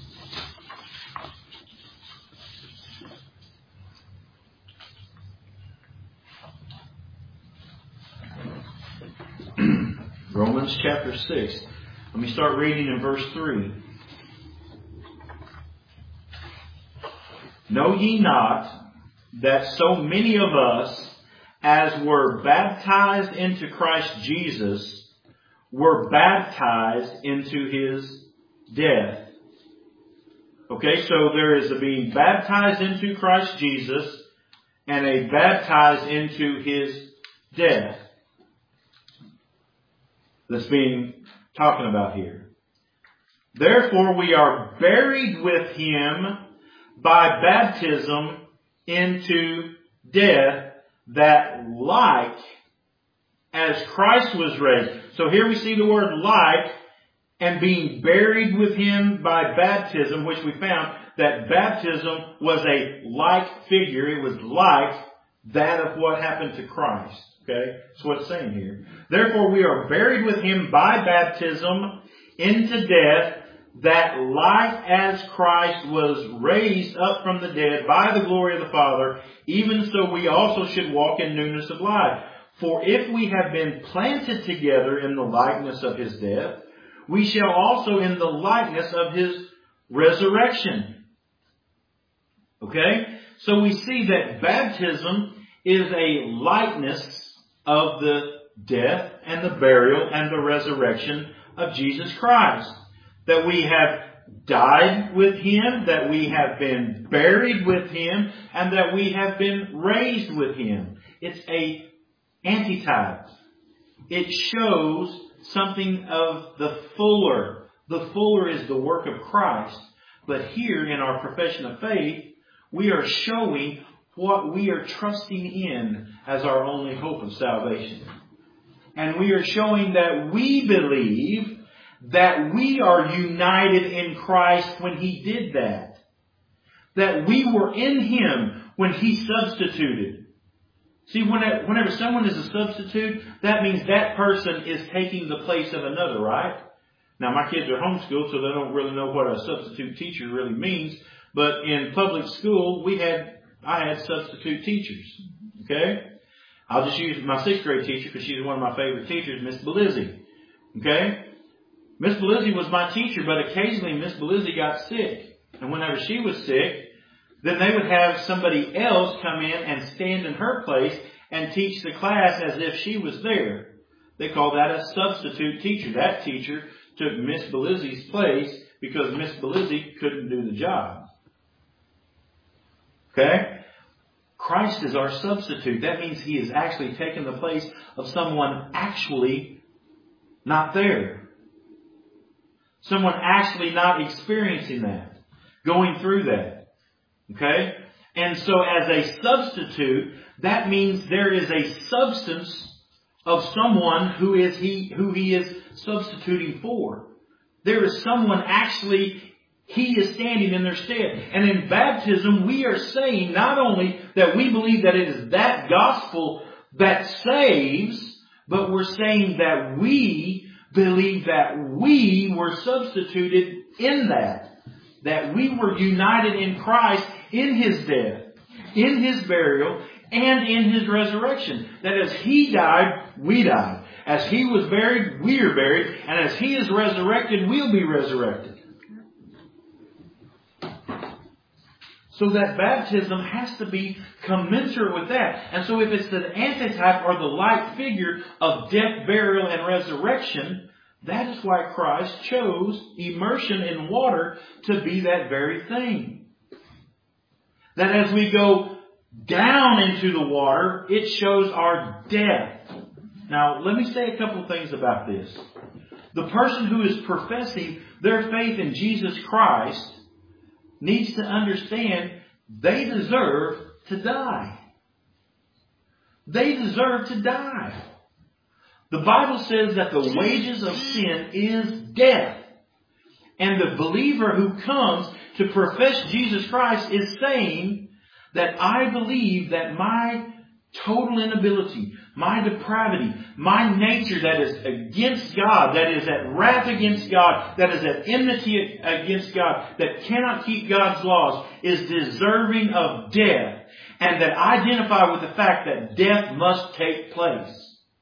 Romans chapter six. Let me start reading in verse three. Know ye not that so many of us as were baptized into Christ Jesus were baptized into His death? Okay, so there is a being baptized into Christ Jesus and a baptized into His death that's being talking about here. Therefore we are buried with Him by baptism into death, that like as Christ was raised. So here we see the word like, and being buried with Him by baptism, which we found that baptism was a like figure. It was like that of what happened to Christ. Okay? That's what it's saying here. Therefore we are buried with Him by baptism into death, that like as Christ was raised up from the dead by the glory of the Father, even so we also should walk in newness of life. For if we have been planted together in the likeness of His death, we shall also in the likeness of His resurrection. Okay? So we see that baptism is a likeness of the death and the burial and the resurrection of Jesus Christ. That we have died with Him, that we have been buried with Him, and that we have been raised with Him. It's a antitype. It shows something of the fuller. The fuller is the work of Christ. But here in our profession of faith, we are showing what we are trusting in as our only hope of salvation. And we are showing that we believe that we are united in Christ when He did that. That we were in Him when He substituted. See, whenever someone is a substitute, that means that person is taking the place of another, right? Now, my kids are homeschooled, so they don't really know what a substitute teacher really means. But in public school, we had, I had substitute teachers. Okay? I'll just use my sixth grade teacher because she's one of my favorite teachers, Miss Belizzi. Okay? Miss Belizzi was my teacher, but occasionally Miss Belizzi got sick. And whenever she was sick, then they would have somebody else come in and stand in her place and teach the class as if she was there. They call that a substitute teacher. That teacher took Miss Belizzi's place because Miss Belizzi couldn't do the job. Okay? Christ is our substitute. That means He is actually taking the place of someone actually not there. Someone actually not experiencing that. Going through that. Okay? And so as a substitute, that means there is a substance of someone who is he, who he is substituting for. There is someone actually, He is standing in their stead. And in baptism, we are saying not only that we believe that it is that gospel that saves, but we're saying that we believe that we were substituted in that. That we were united in Christ in His death, in His burial, and in His resurrection. That as He died, we died. As He was buried, we are buried. And as He is resurrected, we'll be resurrected. So that baptism has to be commensurate with that. And so if it's the antitype or the like figure of death, burial, and resurrection, that is why Christ chose immersion in water to be that very thing. That as we go down into the water, it shows our death. Now, let me say a couple of things about this. The person who is professing their faith in Jesus Christ needs to understand they deserve to die. They deserve to die. The Bible says that the wages of sin is death. And the believer who comes to profess Jesus Christ is saying that I believe that my total inability, my depravity, my nature that is against God, that is at wrath against God, that is at enmity against God, that cannot keep God's laws, is deserving of death. And that I identify with the fact that death must take place.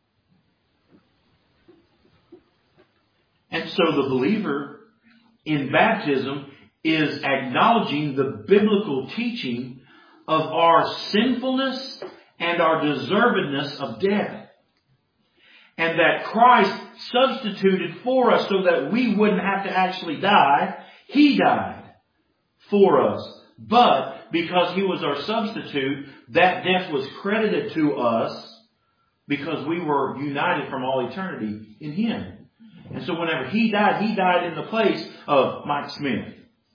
And so the believer in baptism is acknowledging the biblical teaching of our sinfulness and our deservedness of death. And that Christ substituted for us so that we wouldn't have to actually die. He died for us. But because He was our substitute, that death was credited to us because we were united from all eternity in Him. And so whenever He died, He died in the place of Mike Smith.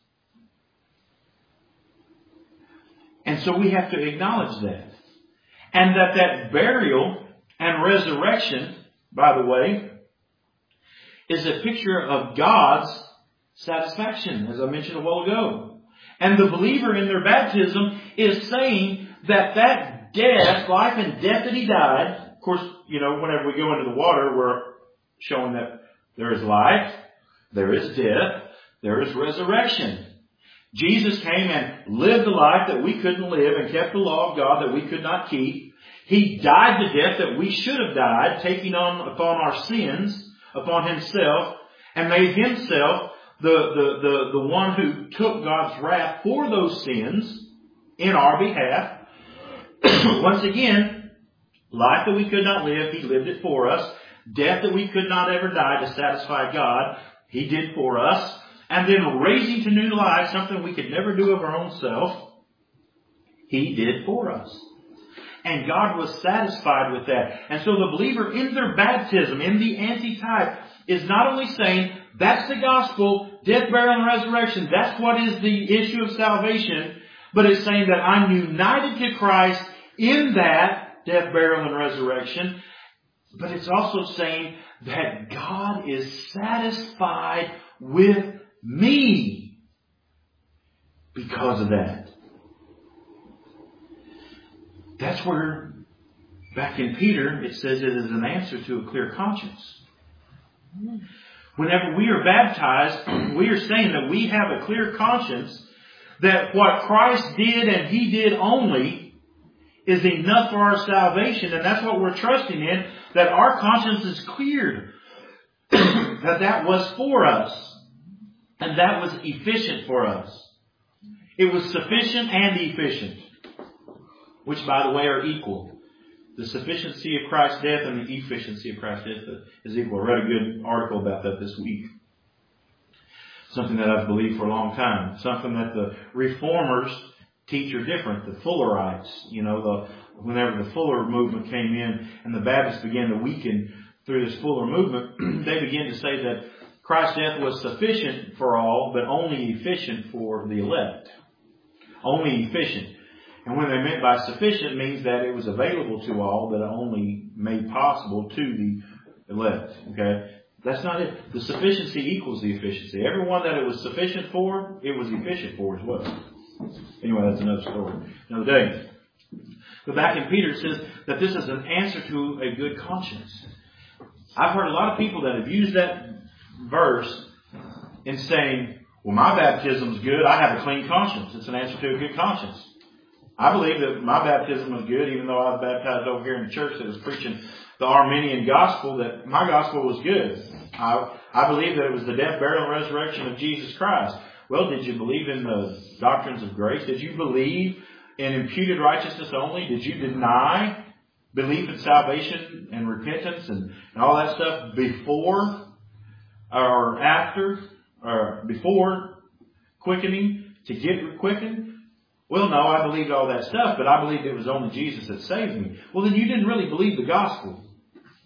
And so we have to acknowledge that. And that that burial and resurrection, by the way, is a picture of God's satisfaction, as I mentioned a while ago. And the believer in their baptism is saying that that death, life and death that He died, of course, you know, whenever we go into the water, we're showing that there is life, there is death, there is resurrection. Jesus came and lived the life that we couldn't live and kept the law of God that we could not keep. He died the death that we should have died, taking on upon our sins, upon Himself, and made Himself the, the, the, the one who took God's wrath for those sins in our behalf. Once again, life that we could not live, He lived it for us. Death that we could not ever die to satisfy God, He did for us. And then raising to new life, something we could never do of our own self, He did for us. And God was satisfied with that. And so the believer in their baptism, in the antitype, is not only saying, that's the gospel, death, burial, and resurrection, that's what is the issue of salvation, but it's saying that I'm united to Christ in that death, burial, and resurrection. But it's also saying that God is satisfied with me because of that. That's where, back in Peter, it says it is an answer to a clear conscience. Whenever we are baptized, we are saying that we have a clear conscience that what Christ did and He did only is enough for our salvation. And that's what we're trusting in, that our conscience is cleared. That that was for us. And that was efficient for us. It was sufficient and efficient. Which, by the way, are equal. The sufficiency of Christ's death and the efficiency of Christ's death is equal. I read a good article about that this week. Something that I've believed for a long time. Something that the reformers teach are different. The Fullerites, you know, the whenever the Fuller movement came in and the Baptists began to weaken through this Fuller movement, they began to say that Christ's death was sufficient for all, but only efficient for the elect. Only efficient. And when they meant by sufficient means that it was available to all, but only made possible to the elect. Okay? That's not it. The sufficiency equals the efficiency. Everyone that it was sufficient for, it was efficient for as well. Anyway, that's another story. Another day. But back in Peter, it says that this is an answer to a good conscience. I've heard a lot of people that have used that verse in saying, well, my baptism's good. I have a clean conscience. It's an answer to a good conscience. I believe that my baptism was good, even though I was baptized over here in the church that was preaching the Arminian gospel, that my gospel was good. I, I believe that it was the death, burial, and resurrection of Jesus Christ. Well, did you believe in the doctrines of grace? Did you believe in imputed righteousness only? Did you deny belief in salvation and repentance and, and all that stuff before or after or before quickening to get quickened? Well, no, I believed all that stuff, but I believed it was only Jesus that saved me. Well, then you didn't really believe the gospel.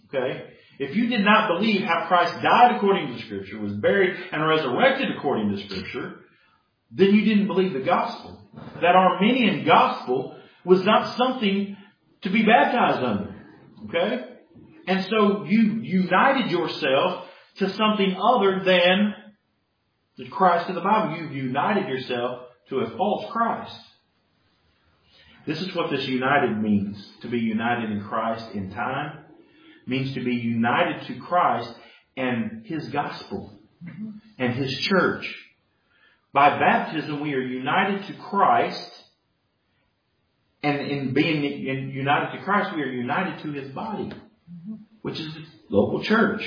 Okay? If you did not believe how Christ died according to Scripture, was buried and resurrected according to Scripture, then you didn't believe the gospel. That Arminian gospel was not something to be baptized under. Okay? And so you united yourself to something other than the Christ of the Bible. You united yourself to a false Christ. This is what this united means. To be united in Christ in time means to be united to Christ and His gospel and His church. By baptism, we are united to Christ. And in being united to Christ, we are united to His body, which is the local church.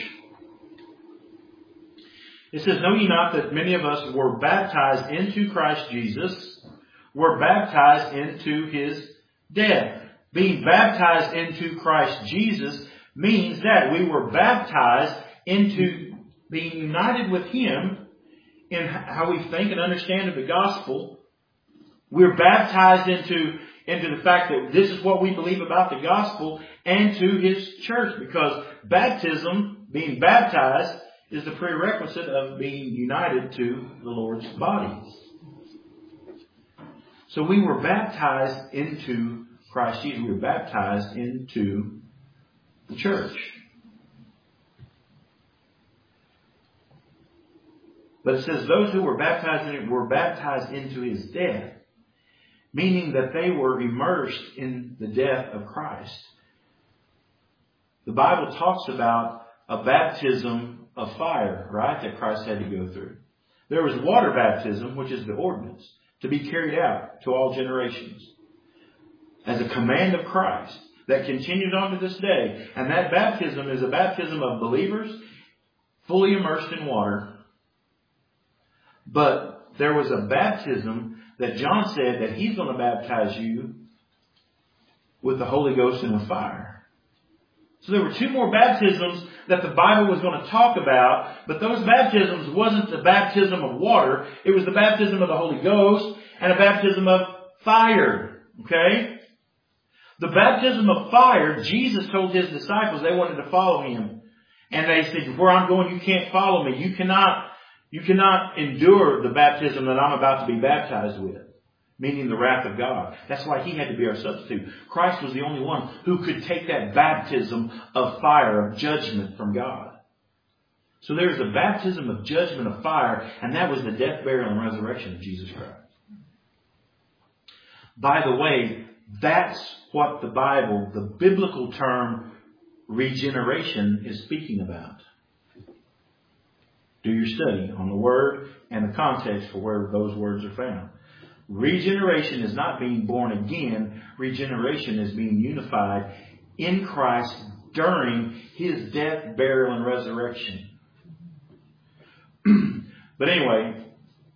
It says, know ye not that many of us were baptized into Christ Jesus, were baptized into His death. Being baptized into Christ Jesus means that we were baptized into being united with Him in how we think and understand of the gospel. We're baptized into, into the fact that this is what we believe about the gospel and to His church. Because baptism, being baptized, is the prerequisite of being united to the Lord's body. So we were baptized into Christ Jesus. We were baptized into the church. But it says those who were baptized in it were baptized into His death, meaning that they were immersed in the death of Christ. The Bible talks about a baptism of fire, right, that Christ had to go through. There was water baptism, which is the ordinance, to be carried out to all generations as a command of Christ that continues on to this day. And that baptism is a baptism of believers fully immersed in water. But there was a baptism that John said that He's going to baptize you with the Holy Ghost and with fire. So there were two more baptisms that the Bible was going to talk about, but those baptisms wasn't the baptism of water. It was the baptism of the Holy Ghost and a baptism of fire. Okay? The baptism of fire, Jesus told His disciples they wanted to follow Him. And they said, where I'm going, you can't follow me. You cannot, you cannot endure the baptism that I'm about to be baptized with. Meaning the wrath of God. That's why He had to be our substitute. Christ was the only one who could take that baptism of fire, of judgment from God. So there's a baptism of judgment of fire, and that was the death, burial, and resurrection of Jesus Christ. By the way, that's what the Bible, the biblical term regeneration, is speaking about. Do your study on the word and the context for where those words are found. Regeneration is not being born again. Regeneration is being unified in Christ during His death, burial, and resurrection. But anyway,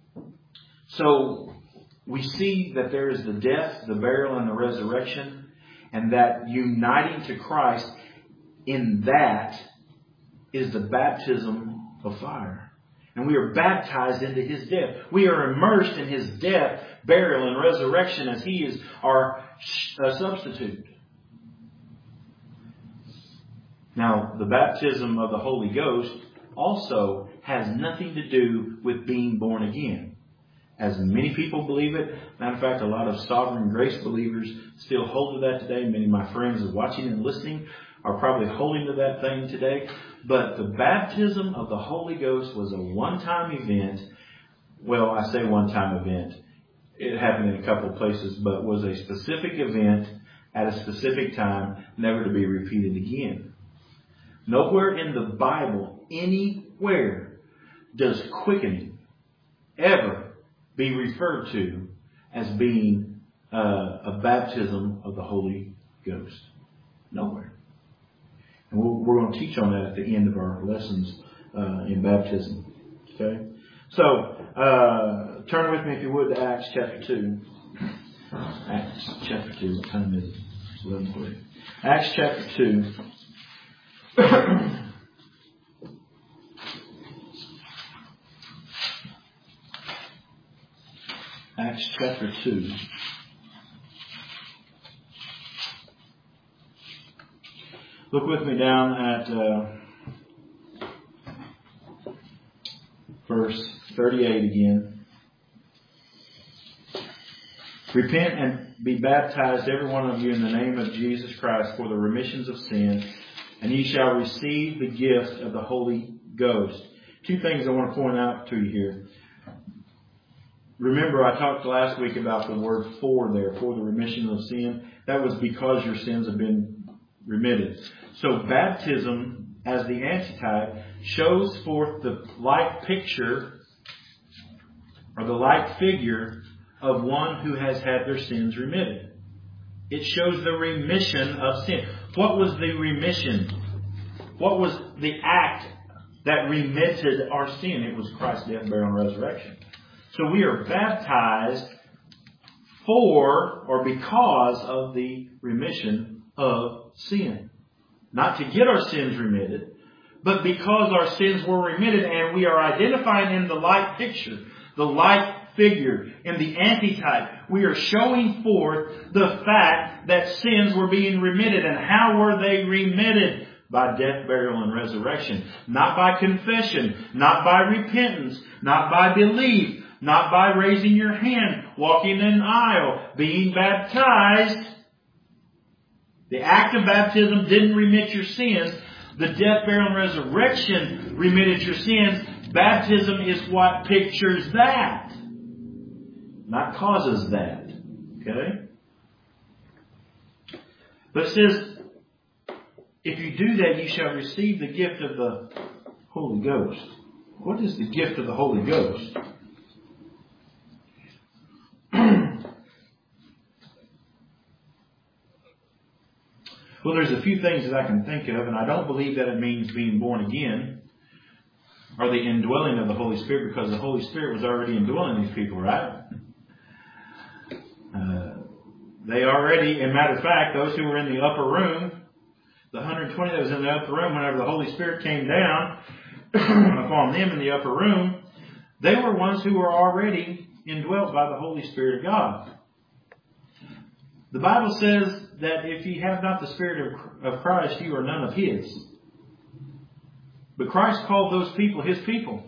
so we see that there is the death, the burial, and the resurrection, and that uniting to Christ in that is the baptism of fire. And we are baptized into His death. We are immersed in His death, burial, and resurrection as He is our uh, substitute. Now, the baptism of the Holy Ghost also has nothing to do with being born again. As many people believe it. Matter of fact, a lot of sovereign grace believers still hold to that today. Many of my friends watching and listening are probably holding to that thing today. But the baptism of the Holy Ghost was a one-time event. Well, I say one-time event. It happened in a couple of places, but was a specific event at a specific time, never to be repeated again. Nowhere in the Bible, anywhere, does quickening ever be referred to as being uh, a baptism of the Holy Ghost. Nowhere. And we're, we're going to teach on that at the end of our lessons uh, in baptism. Okay? So, uh, turn with me, if you would, to Acts chapter two. Acts chapter two. What time is it? It's eleven forty. Acts chapter two. Acts chapter two. Look with me down at uh, verse thirty-eight again. Repent and be baptized, every one of you, in the name of Jesus Christ for the remissions of sin, and ye shall receive the gift of the Holy Ghost. Two things I want to point out to you here. Remember, I talked last week about the word for there, for the remission of sin. That was because your sins have been remitted. So baptism, as the antitype, shows forth the like picture or the like figure of one who has had their sins remitted. It shows the remission of sin. What was the remission? What was the act that remitted our sin? It was Christ's death, burial, and resurrection. So we are baptized for or because of the remission of sin. Not to get our sins remitted, but because our sins were remitted and we are identifying in the like picture, the like figure, in the antitype. We are showing forth the fact that sins were being remitted. And how were they remitted? By death, burial, and resurrection. Not by confession, not by repentance, not by belief, not by raising your hand, walking in an aisle, being baptized. The act of baptism didn't remit your sins. The death, burial, and resurrection remitted your sins. Baptism is what pictures that, not causes that. Okay? But it says, if you do that, you shall receive the gift of the Holy Ghost. What is the gift of the Holy Ghost? Well, there's a few things that I can think of, and I don't believe that it means being born again or the indwelling of the Holy Spirit, because the Holy Spirit was already indwelling these people, right? Uh, they already, as a matter of fact, those who were in the upper room, the one hundred twenty that was in the upper room, whenever the Holy Spirit came down upon them in the upper room, they were ones who were already indwelt by the Holy Spirit of God. The Bible says that if ye have not the Spirit of, of Christ, you are none of His. But Christ called those people His people.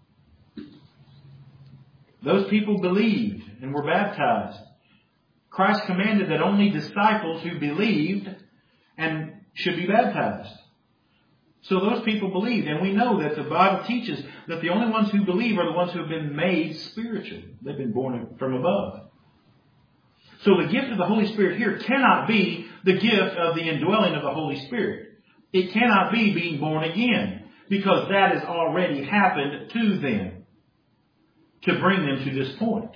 Those people believed and were baptized. Christ commanded that only disciples who believed and should be baptized. So those people believed. And we know that the Bible teaches that the only ones who believe are the ones who have been made spiritual. They've been born from above. So the gift of the Holy Spirit here cannot be the gift of the indwelling of the Holy Spirit. It cannot be being born again, because that has already happened to them to bring them to this point.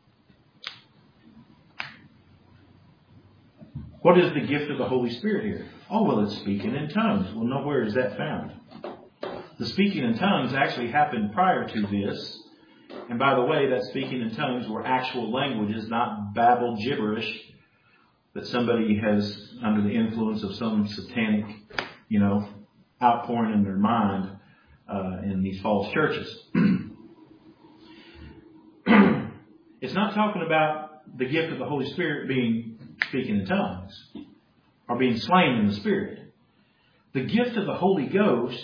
What is the gift of the Holy Spirit here? Oh, well, it's speaking in tongues. Well, nowhere is that found. The speaking in tongues actually happened prior to this. And by the way, that speaking in tongues were actual languages, not babbled gibberish that somebody has, under the influence of some satanic, you know, outpouring in their mind uh, in these false churches. It's not talking about the gift of the Holy Spirit being speaking in tongues or being slain in the Spirit. The gift of the Holy Ghost.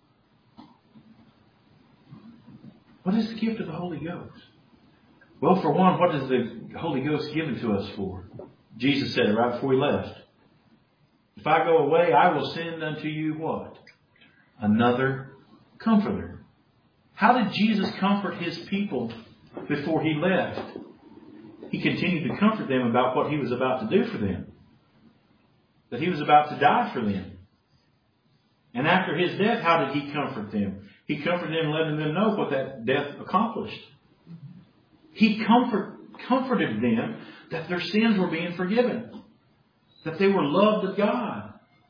What is the gift of the Holy Ghost? Well, for one, what is the Holy Ghost given to us for? Jesus said it right before He left. If I go away, I will send unto you what? Another Comforter. How did Jesus comfort His people before He left? He continued to comfort them about what He was about to do for them. That He was about to die for them. And after His death, how did He comfort them? He comforted them, letting them know what that death accomplished. He comfort, comforted them that their sins were being forgiven. That they were loved of God.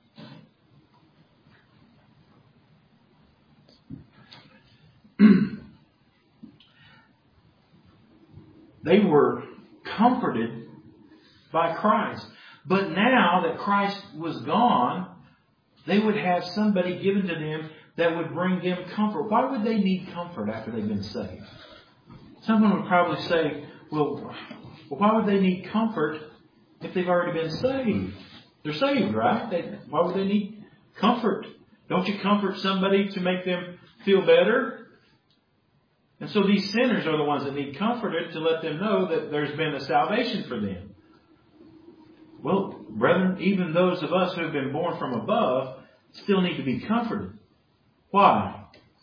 They were comforted by Christ. But now that Christ was gone, they would have somebody given to them that would bring them comfort. Why would they need comfort after they've been saved? Someone would probably say, well, why would they need comfort if they've already been saved? They're saved, right? They, why would they need Comfort. Don't you comfort somebody to make them feel better? And so these sinners are the ones that need comforted to let them know that there's been a salvation for them. Well, brethren, even those of us who have been born from above still need to be comforted. Why?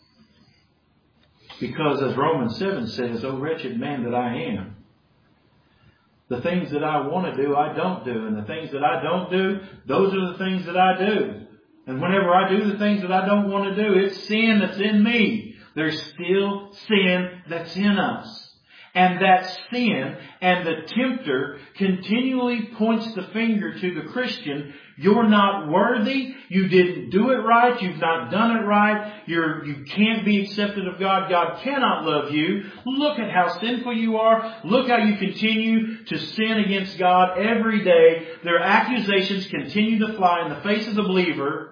Because as Romans seven says, "O wretched man that I am, the things that I want to do, I don't do. And the things that I don't do, those are the things that I do. And whenever I do the things that I don't want to do, it's sin that's in me." There's still sin that's in us. And that sin and the tempter continually points the finger to the Christian. You're not worthy. You didn't do it right. You've not done it right. You're, you can't be accepted of God. God cannot love you. Look at how sinful you are. Look how you continue to sin against God every day. Their accusations continue to fly in the face of the believer.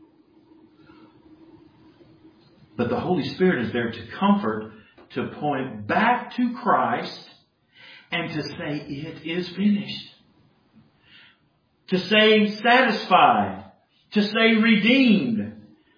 But the Holy Spirit is there to comfort, to point back to Christ, and to say, it is finished. To say satisfied. To say redeemed.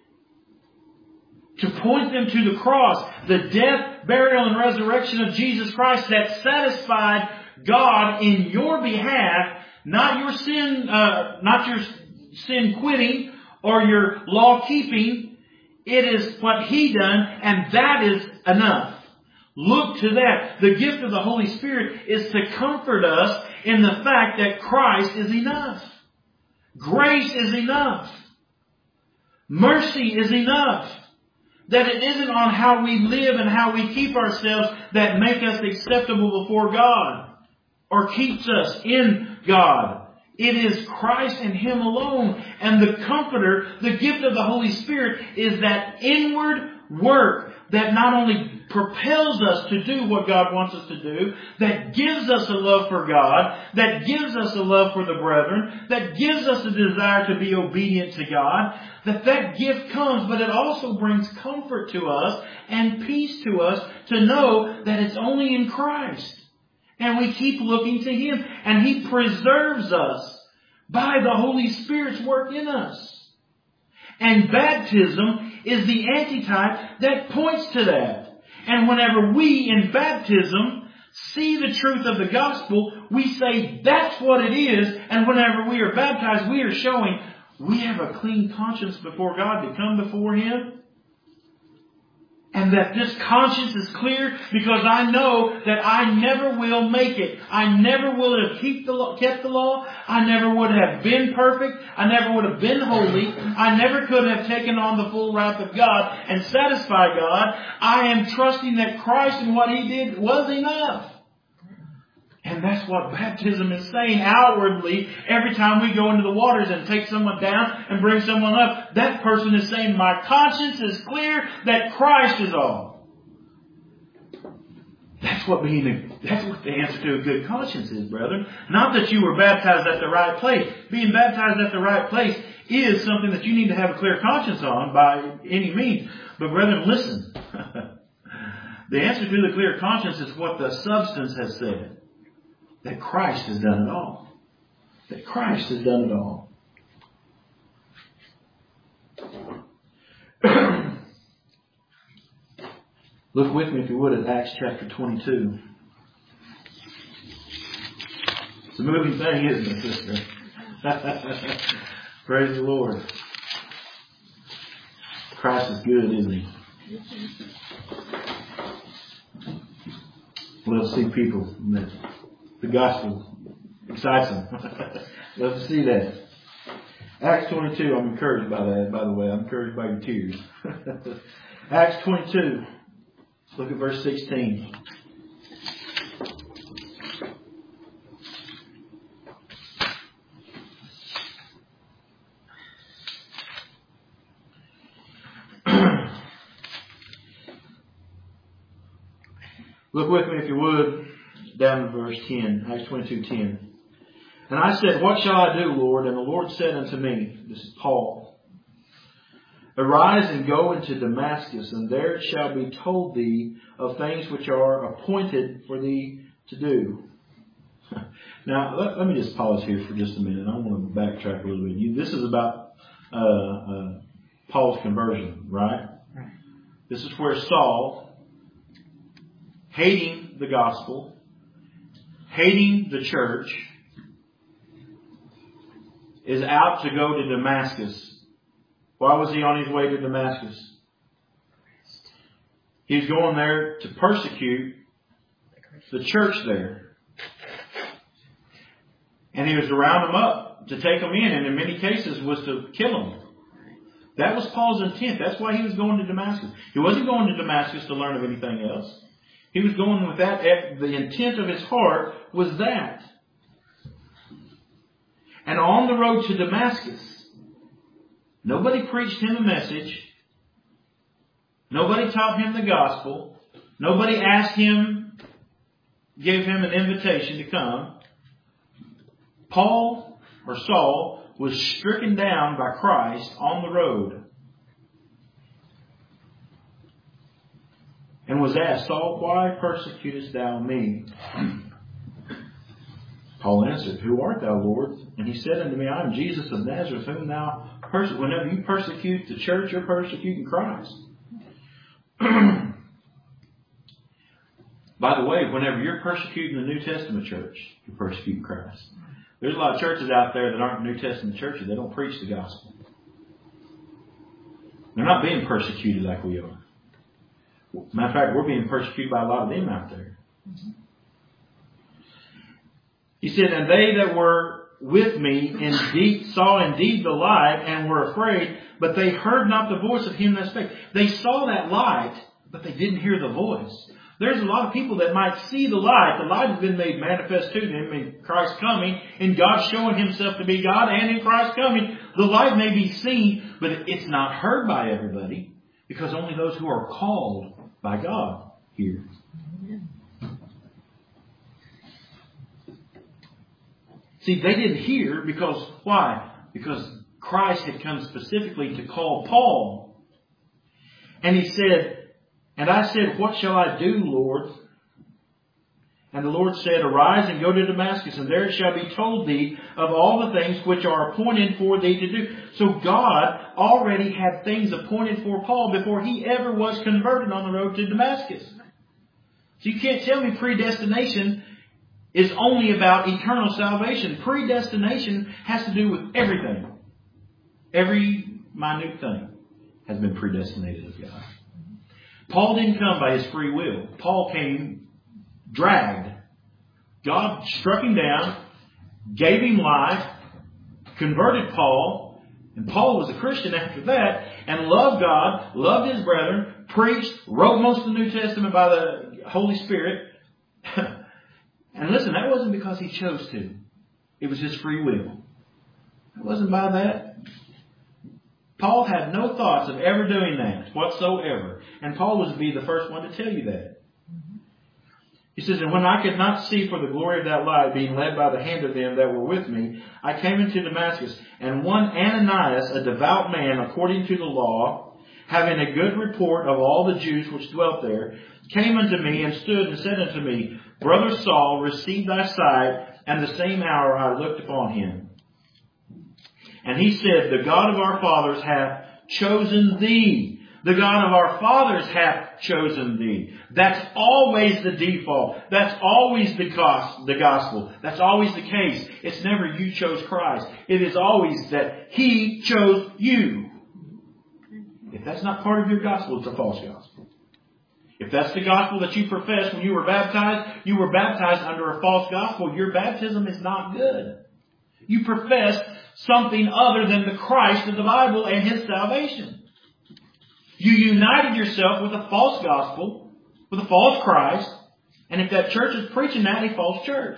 To point them to the cross. The death, burial, and resurrection of Jesus Christ that satisfied God in your behalf. Not your sin, uh, not your sin quitting or your law keeping. It is what He done, and that is enough. Look to that. The gift of the Holy Spirit is to comfort us in the fact that Christ is enough. Grace is enough. Mercy is enough. That it isn't on how we live and how we keep ourselves that make us acceptable before God or keeps us in God. It is Christ and Him alone. And the Comforter, the gift of the Holy Spirit, is that inward work that not only propels us to do what God wants us to do, that gives us a love for God, that gives us a love for the brethren, that gives us a desire to be obedient to God, that that gift comes, but it also brings comfort to us and peace to us to know that it's only in Christ. And we keep looking to Him. And He preserves us by the Holy Spirit's work in us. And baptism is the antitype that points to that. And whenever we in baptism see the truth of the gospel, we say that's what it is. And whenever we are baptized, we are showing we have a clean conscience before God to come before Him. And that this conscience is clear because I know that I never will make it. I never will have keep the law, kept the law. I never would have been perfect. I never would have been holy. I never could have taken on the full wrath of God and satisfied God. I am trusting that Christ and what He did was enough. And that's what baptism is saying outwardly. Every time we go into the waters and take someone down and bring someone up, that person is saying, my conscience is clear that Christ is all. That's what being a, that's what the answer to a good conscience is, brethren. Not that you were baptized at the right place. Being baptized at the right place is something that you need to have a clear conscience on by any means. But brethren, listen. The answer to the clear conscience is what the substance has said. That Christ has done it all. That Christ has done it all. Look with me, if you would, at Acts chapter twenty-two. It's a moving thing, isn't it, sister? Praise the Lord. Christ is good, isn't He? Love to see people that the gospel excites them. Love to see that. Acts twenty-two, I'm encouraged by that, by the way. I'm encouraged by your tears. Acts twenty-two. Let's look at verse sixteen. Look with me, if you would, down to verse ten, Acts twenty-two ten. And I said, what shall I do, Lord? And the Lord said unto me, this is Paul, arise and go into Damascus, and there it shall be told thee of things which are appointed for thee to do. Now, let, let me just pause here for just a minute. I want to backtrack a little bit. You, this is about uh, uh, Paul's conversion, right? This is where Saul, hating the gospel, hating the church, is out to go to Damascus. Why was he on his way to Damascus? He's going there to persecute the church there. And he was to round them up, to take them in, and in many cases was to kill them. That was Paul's intent. That's why he was going to Damascus. He wasn't going to Damascus to learn of anything else. He was going with that. The intent of his heart was that. And on the road to Damascus, nobody preached him a message. Nobody taught him the gospel. Nobody asked him, gave him an invitation to come. Paul, or Saul, was stricken down by Christ on the road. And was asked, Saul, why persecutest thou me? Paul answered, Who art thou, Lord? And he said unto me, I am Jesus of Nazareth, whom thou persecutest. Whenever you persecute the church, you're persecuting Christ. By the way, whenever you're persecuting the New Testament church, you're persecuting Christ. There's a lot of churches out there that aren't New Testament churches. They don't preach the gospel. They're not being persecuted like we are. Matter of fact, we're being persecuted by a lot of them out there. He said, And they that were with me indeed saw indeed the light and were afraid, but they heard not the voice of him that spake. They saw that light, but they didn't hear the voice. There's a lot of people that might see the light. The light has been made manifest to them in Christ coming, and God showing himself to be God, and in Christ coming. The light may be seen, but it's not heard by everybody, because only those who are called by God hear. See, they didn't hear because, why? Because Christ had come specifically to call Paul. And he said, And I said, What shall I do, Lord? And the Lord said, Arise and go to Damascus, and there it shall be told thee of all the things which are appointed for thee to do. So God already had things appointed for Paul before he ever was converted on the road to Damascus. So you can't tell me predestination is only about eternal salvation. Predestination has to do with everything. Every minute thing has been predestinated of God. Paul didn't come by his free will. Paul came dragged. God struck him down, gave him life, converted Paul, and Paul was a Christian after that, and loved God, loved his brethren, preached, wrote most of the New Testament by the Holy Spirit. And listen, that wasn't because he chose to. It was his free will. It wasn't by that. Paul had no thoughts of ever doing that whatsoever. And Paul was to be the first one to tell you that. He says, And when I could not see for the glory of that light, being led by the hand of them that were with me, I came into Damascus. And one Ananias, a devout man according to the law, having a good report of all the Jews which dwelt there, came unto me and stood and said unto me, Brother Saul, receive thy sight. And the same hour I looked upon him. And he said, The God of our fathers hath chosen thee. The God of our fathers hath chosen thee. That's always the default. That's always the gospel. That's always the case. It's never you chose Christ. It is always that he chose you. If that's not part of your gospel, it's a false gospel. If that's the gospel that you profess when you were baptized, you were baptized under a false gospel. Your baptism is not good. You profess something other than the Christ of the Bible and his salvation. You united yourself with a false gospel, with a false Christ, and if that church is preaching that, a false church.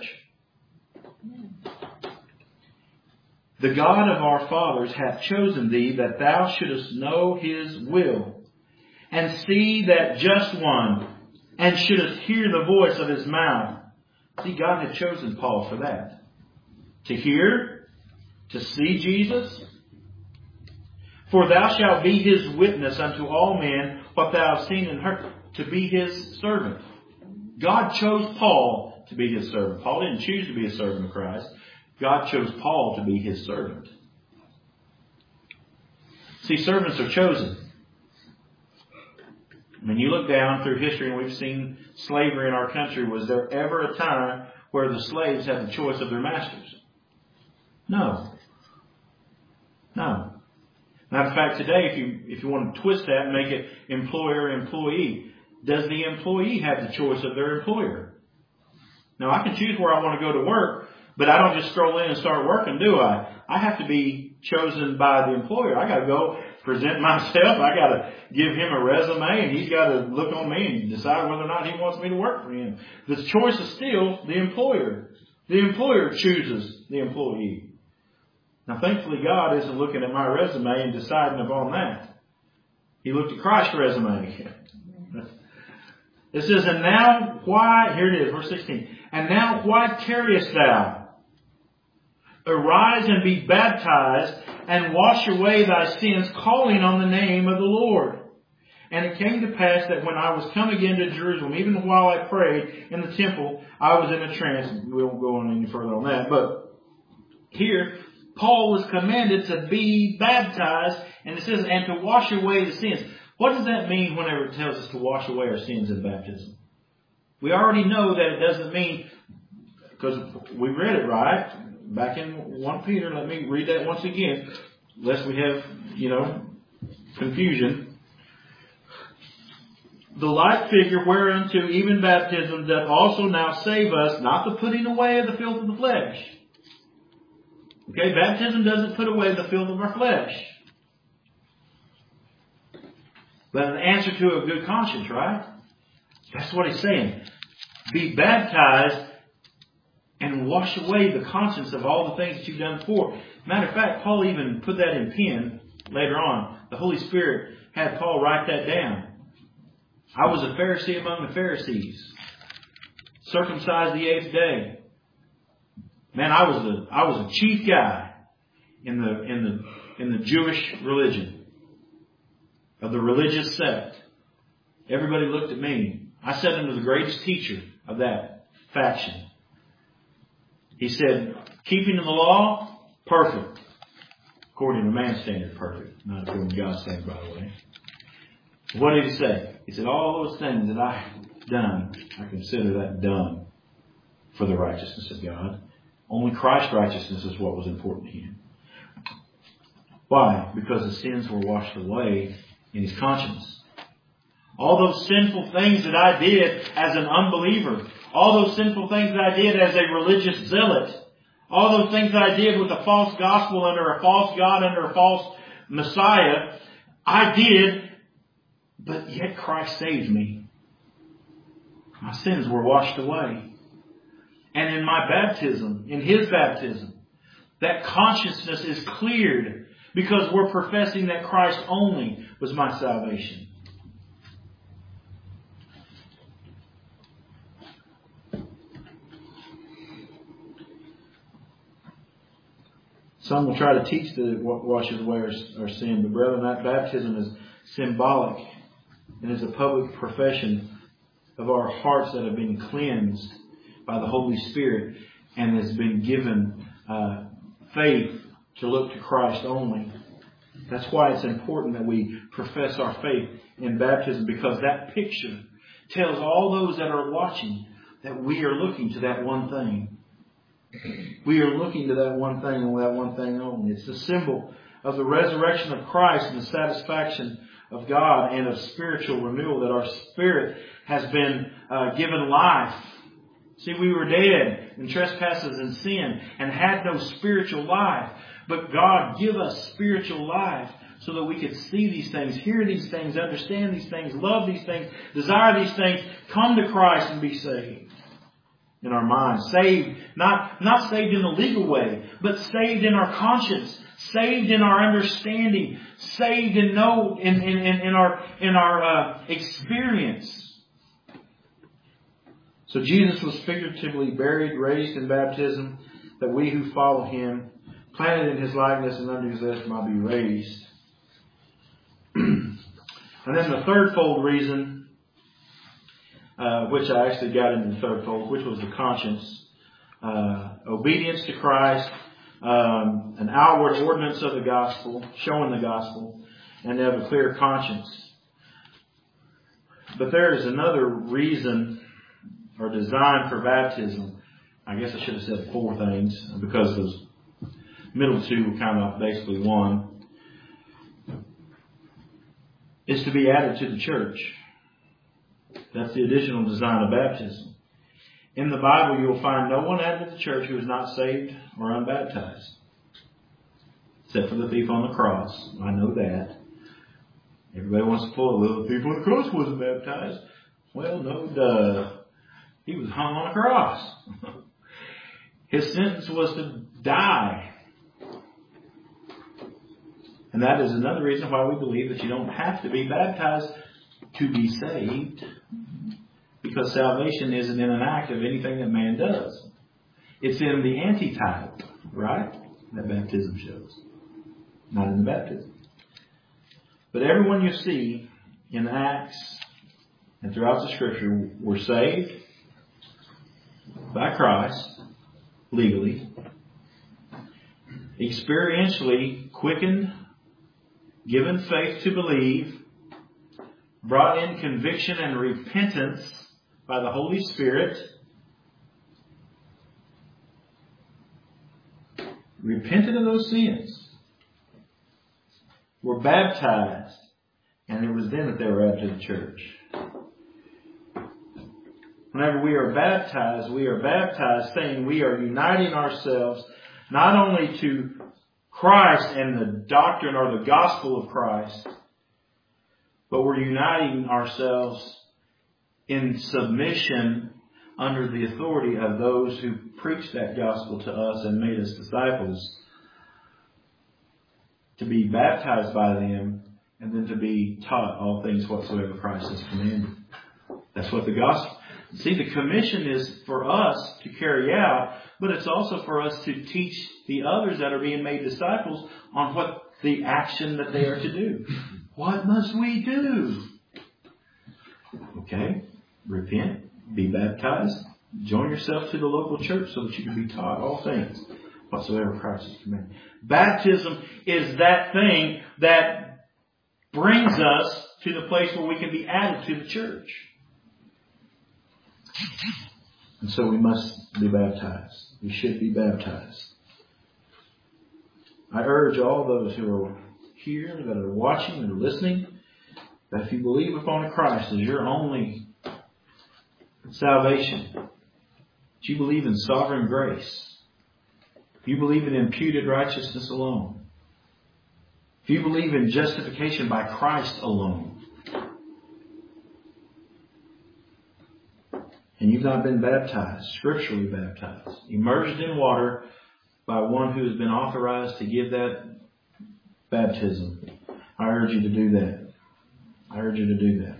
The God of our fathers hath chosen thee, that thou shouldest know his will, and see that just one, and shouldest hear the voice of his mouth. See, God had chosen Paul for that. To hear, to see Jesus. For thou shalt be his witness unto all men what thou hast seen and heard, to be his servant. God chose Paul to be his servant. Paul didn't choose to be a servant of Christ. God chose Paul to be his servant. See, servants are chosen. When you look down through history, and we've seen slavery in our country, was there ever a time where the slaves had the choice of their masters? No. No. Matter of fact, today, if you if you want to twist that and make it employer-employee, does the employee have the choice of their employer? Now, I can choose where I want to go to work, but I don't just stroll in and start working, do I? I have to be chosen by the employer. I got to go present myself. I got to give him a resume, and he's got to look on me and decide whether or not he wants me to work for him. The choice is still the employer. The employer chooses the employee. Now, thankfully, God isn't looking at my resume and deciding upon that. He looked at Christ's resume. It says, and now why, here it is, verse sixteen. And now why tarriest thou? Arise and be baptized and wash away thy sins, calling on the name of the Lord. And it came to pass that when I was come again to Jerusalem, even while I prayed in the temple, I was in a trance. We won't go on any further on that. But here, Paul was commanded to be baptized, and it says, and to wash away the sins. What does that mean whenever it tells us to wash away our sins in baptism? We already know that it doesn't mean, because we read it right, back in First Peter, let me read that once again, lest we have, you know, confusion. The like figure whereunto even baptism doth also now save us, not the putting away of the filth of the flesh. Okay, baptism doesn't put away the filth of our flesh. But an answer to a good conscience, right? That's what he's saying. Be baptized and wash away the conscience of all the things that you've done before. Matter of fact, Paul even put that in pen later on. The Holy Spirit had Paul write that down. I was a Pharisee among the Pharisees. Circumcised the eighth day. Man, I was a I was a chief guy in the in the in the Jewish religion. Of the religious sect. Everybody looked at me. I said unto the greatest teacher of that faction. He said, keeping of the law, perfect. According to man's standard, perfect. Not according to God's standard, by the way. What did he say? He said, all those things that I've done, I consider that done for the righteousness of God. Only Christ's righteousness is what was important to him. Why? Because the sins were washed away in his conscience. All those sinful things that I did as an unbeliever, all those sinful things that I did as a religious zealot, all those things that I did with a false gospel under a false God, under a false Messiah, I did, but yet Christ saved me. My sins were washed away. And in my baptism, in his baptism, that consciousness is cleared because we're professing that Christ only was my salvation. Some will try to teach that it washes away our, our sin, but brethren, that baptism is symbolic and is a public profession of our hearts that have been cleansed by the Holy Spirit and has been given uh, faith to look to Christ only. That's why it's important that we profess our faith in baptism, because that picture tells all those that are watching that we are looking to that one thing. We are looking to that one thing and that one thing only. It's the symbol of the resurrection of Christ and the satisfaction of God and of spiritual renewal, that our spirit has been uh, given life. See, we were dead in trespasses and sin and had no spiritual life. But God give us spiritual life so that we could see these things, hear these things, understand these things, love these things, desire these things, come to Christ and be saved in our minds. Saved, not, not saved in a legal way, but saved in our conscience, saved in our understanding, saved in know in, in, in, in our in our uh, experience. So Jesus was figuratively buried, raised in baptism, that we who follow him, planted in his likeness and under his death, might be raised. And then the third fold reason, uh, which I actually got into the third fold, which was the conscience. Uh, obedience to Christ, um, an outward ordinance of the gospel, showing the gospel. and have a clear conscience. But there is another reason or design for baptism. I guess I should have said four things, because those middle two were kind of basically one. Is to be added to the church. That's the additional design of baptism. In the Bible, you'll find no one added to the church who is not saved or unbaptized. Except for the thief on the cross. I know that. Everybody wants to pull, well, the thief on the cross wasn't baptized. Well, no, duh. He was hung on a cross. His sentence was to die. And that is another reason why we believe that you don't have to be baptized to be saved. Because salvation isn't in an act of anything that man does. It's in the antitype, right? That baptism shows. Not in the baptism. But everyone you see in Acts and throughout the Scripture were saved by Christ, legally, experientially quickened, given faith to believe, brought in conviction and repentance by the Holy Spirit, repented of those sins, were baptized, and it was then that they were added to the church. Whenever we are baptized, we are baptized saying we are uniting ourselves not only to Christ and the doctrine or the gospel of Christ, but we're uniting ourselves in submission under the authority of those who preached that gospel to us and made us disciples, to be baptized by them and then to be taught all things whatsoever Christ has commanded. That's what the gospel... See, the commission is for us to carry out, but it's also for us to teach the others that are being made disciples on what the action that they are to do. What must we do? Okay, repent, be baptized, join yourself to the local church so that you can be taught all things whatsoever Christ has commanded. Baptism is that thing that brings us to the place where we can be added to the church. And so we must be baptized. We should be baptized. I urge all those who are here, that are watching and listening, that if you believe upon Christ as your only salvation, that you believe in sovereign grace, if you believe in imputed righteousness alone, if you believe in justification by Christ alone, and you've not been baptized, scripturally baptized, immersed in water by one who has been authorized to give that baptism, I urge you to do that. I urge you to do that.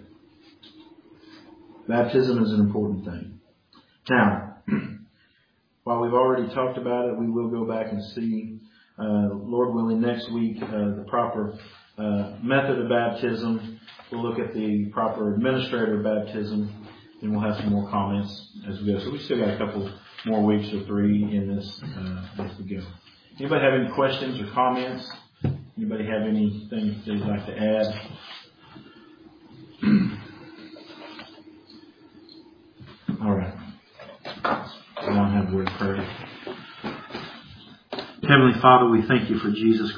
Baptism is an important thing. Now, while we've already talked about it, we will go back and see, uh, Lord willing, next week, uh, the proper uh, method of baptism. We'll look at the proper administrator of baptism. And we'll have some more comments as we go. So we still got a couple more weeks or three in this uh, as we go. Anybody have any questions or comments? Anybody have anything they'd like to add? All right. I don't have a word of prayer. Heavenly Father, we thank you for Jesus Christ.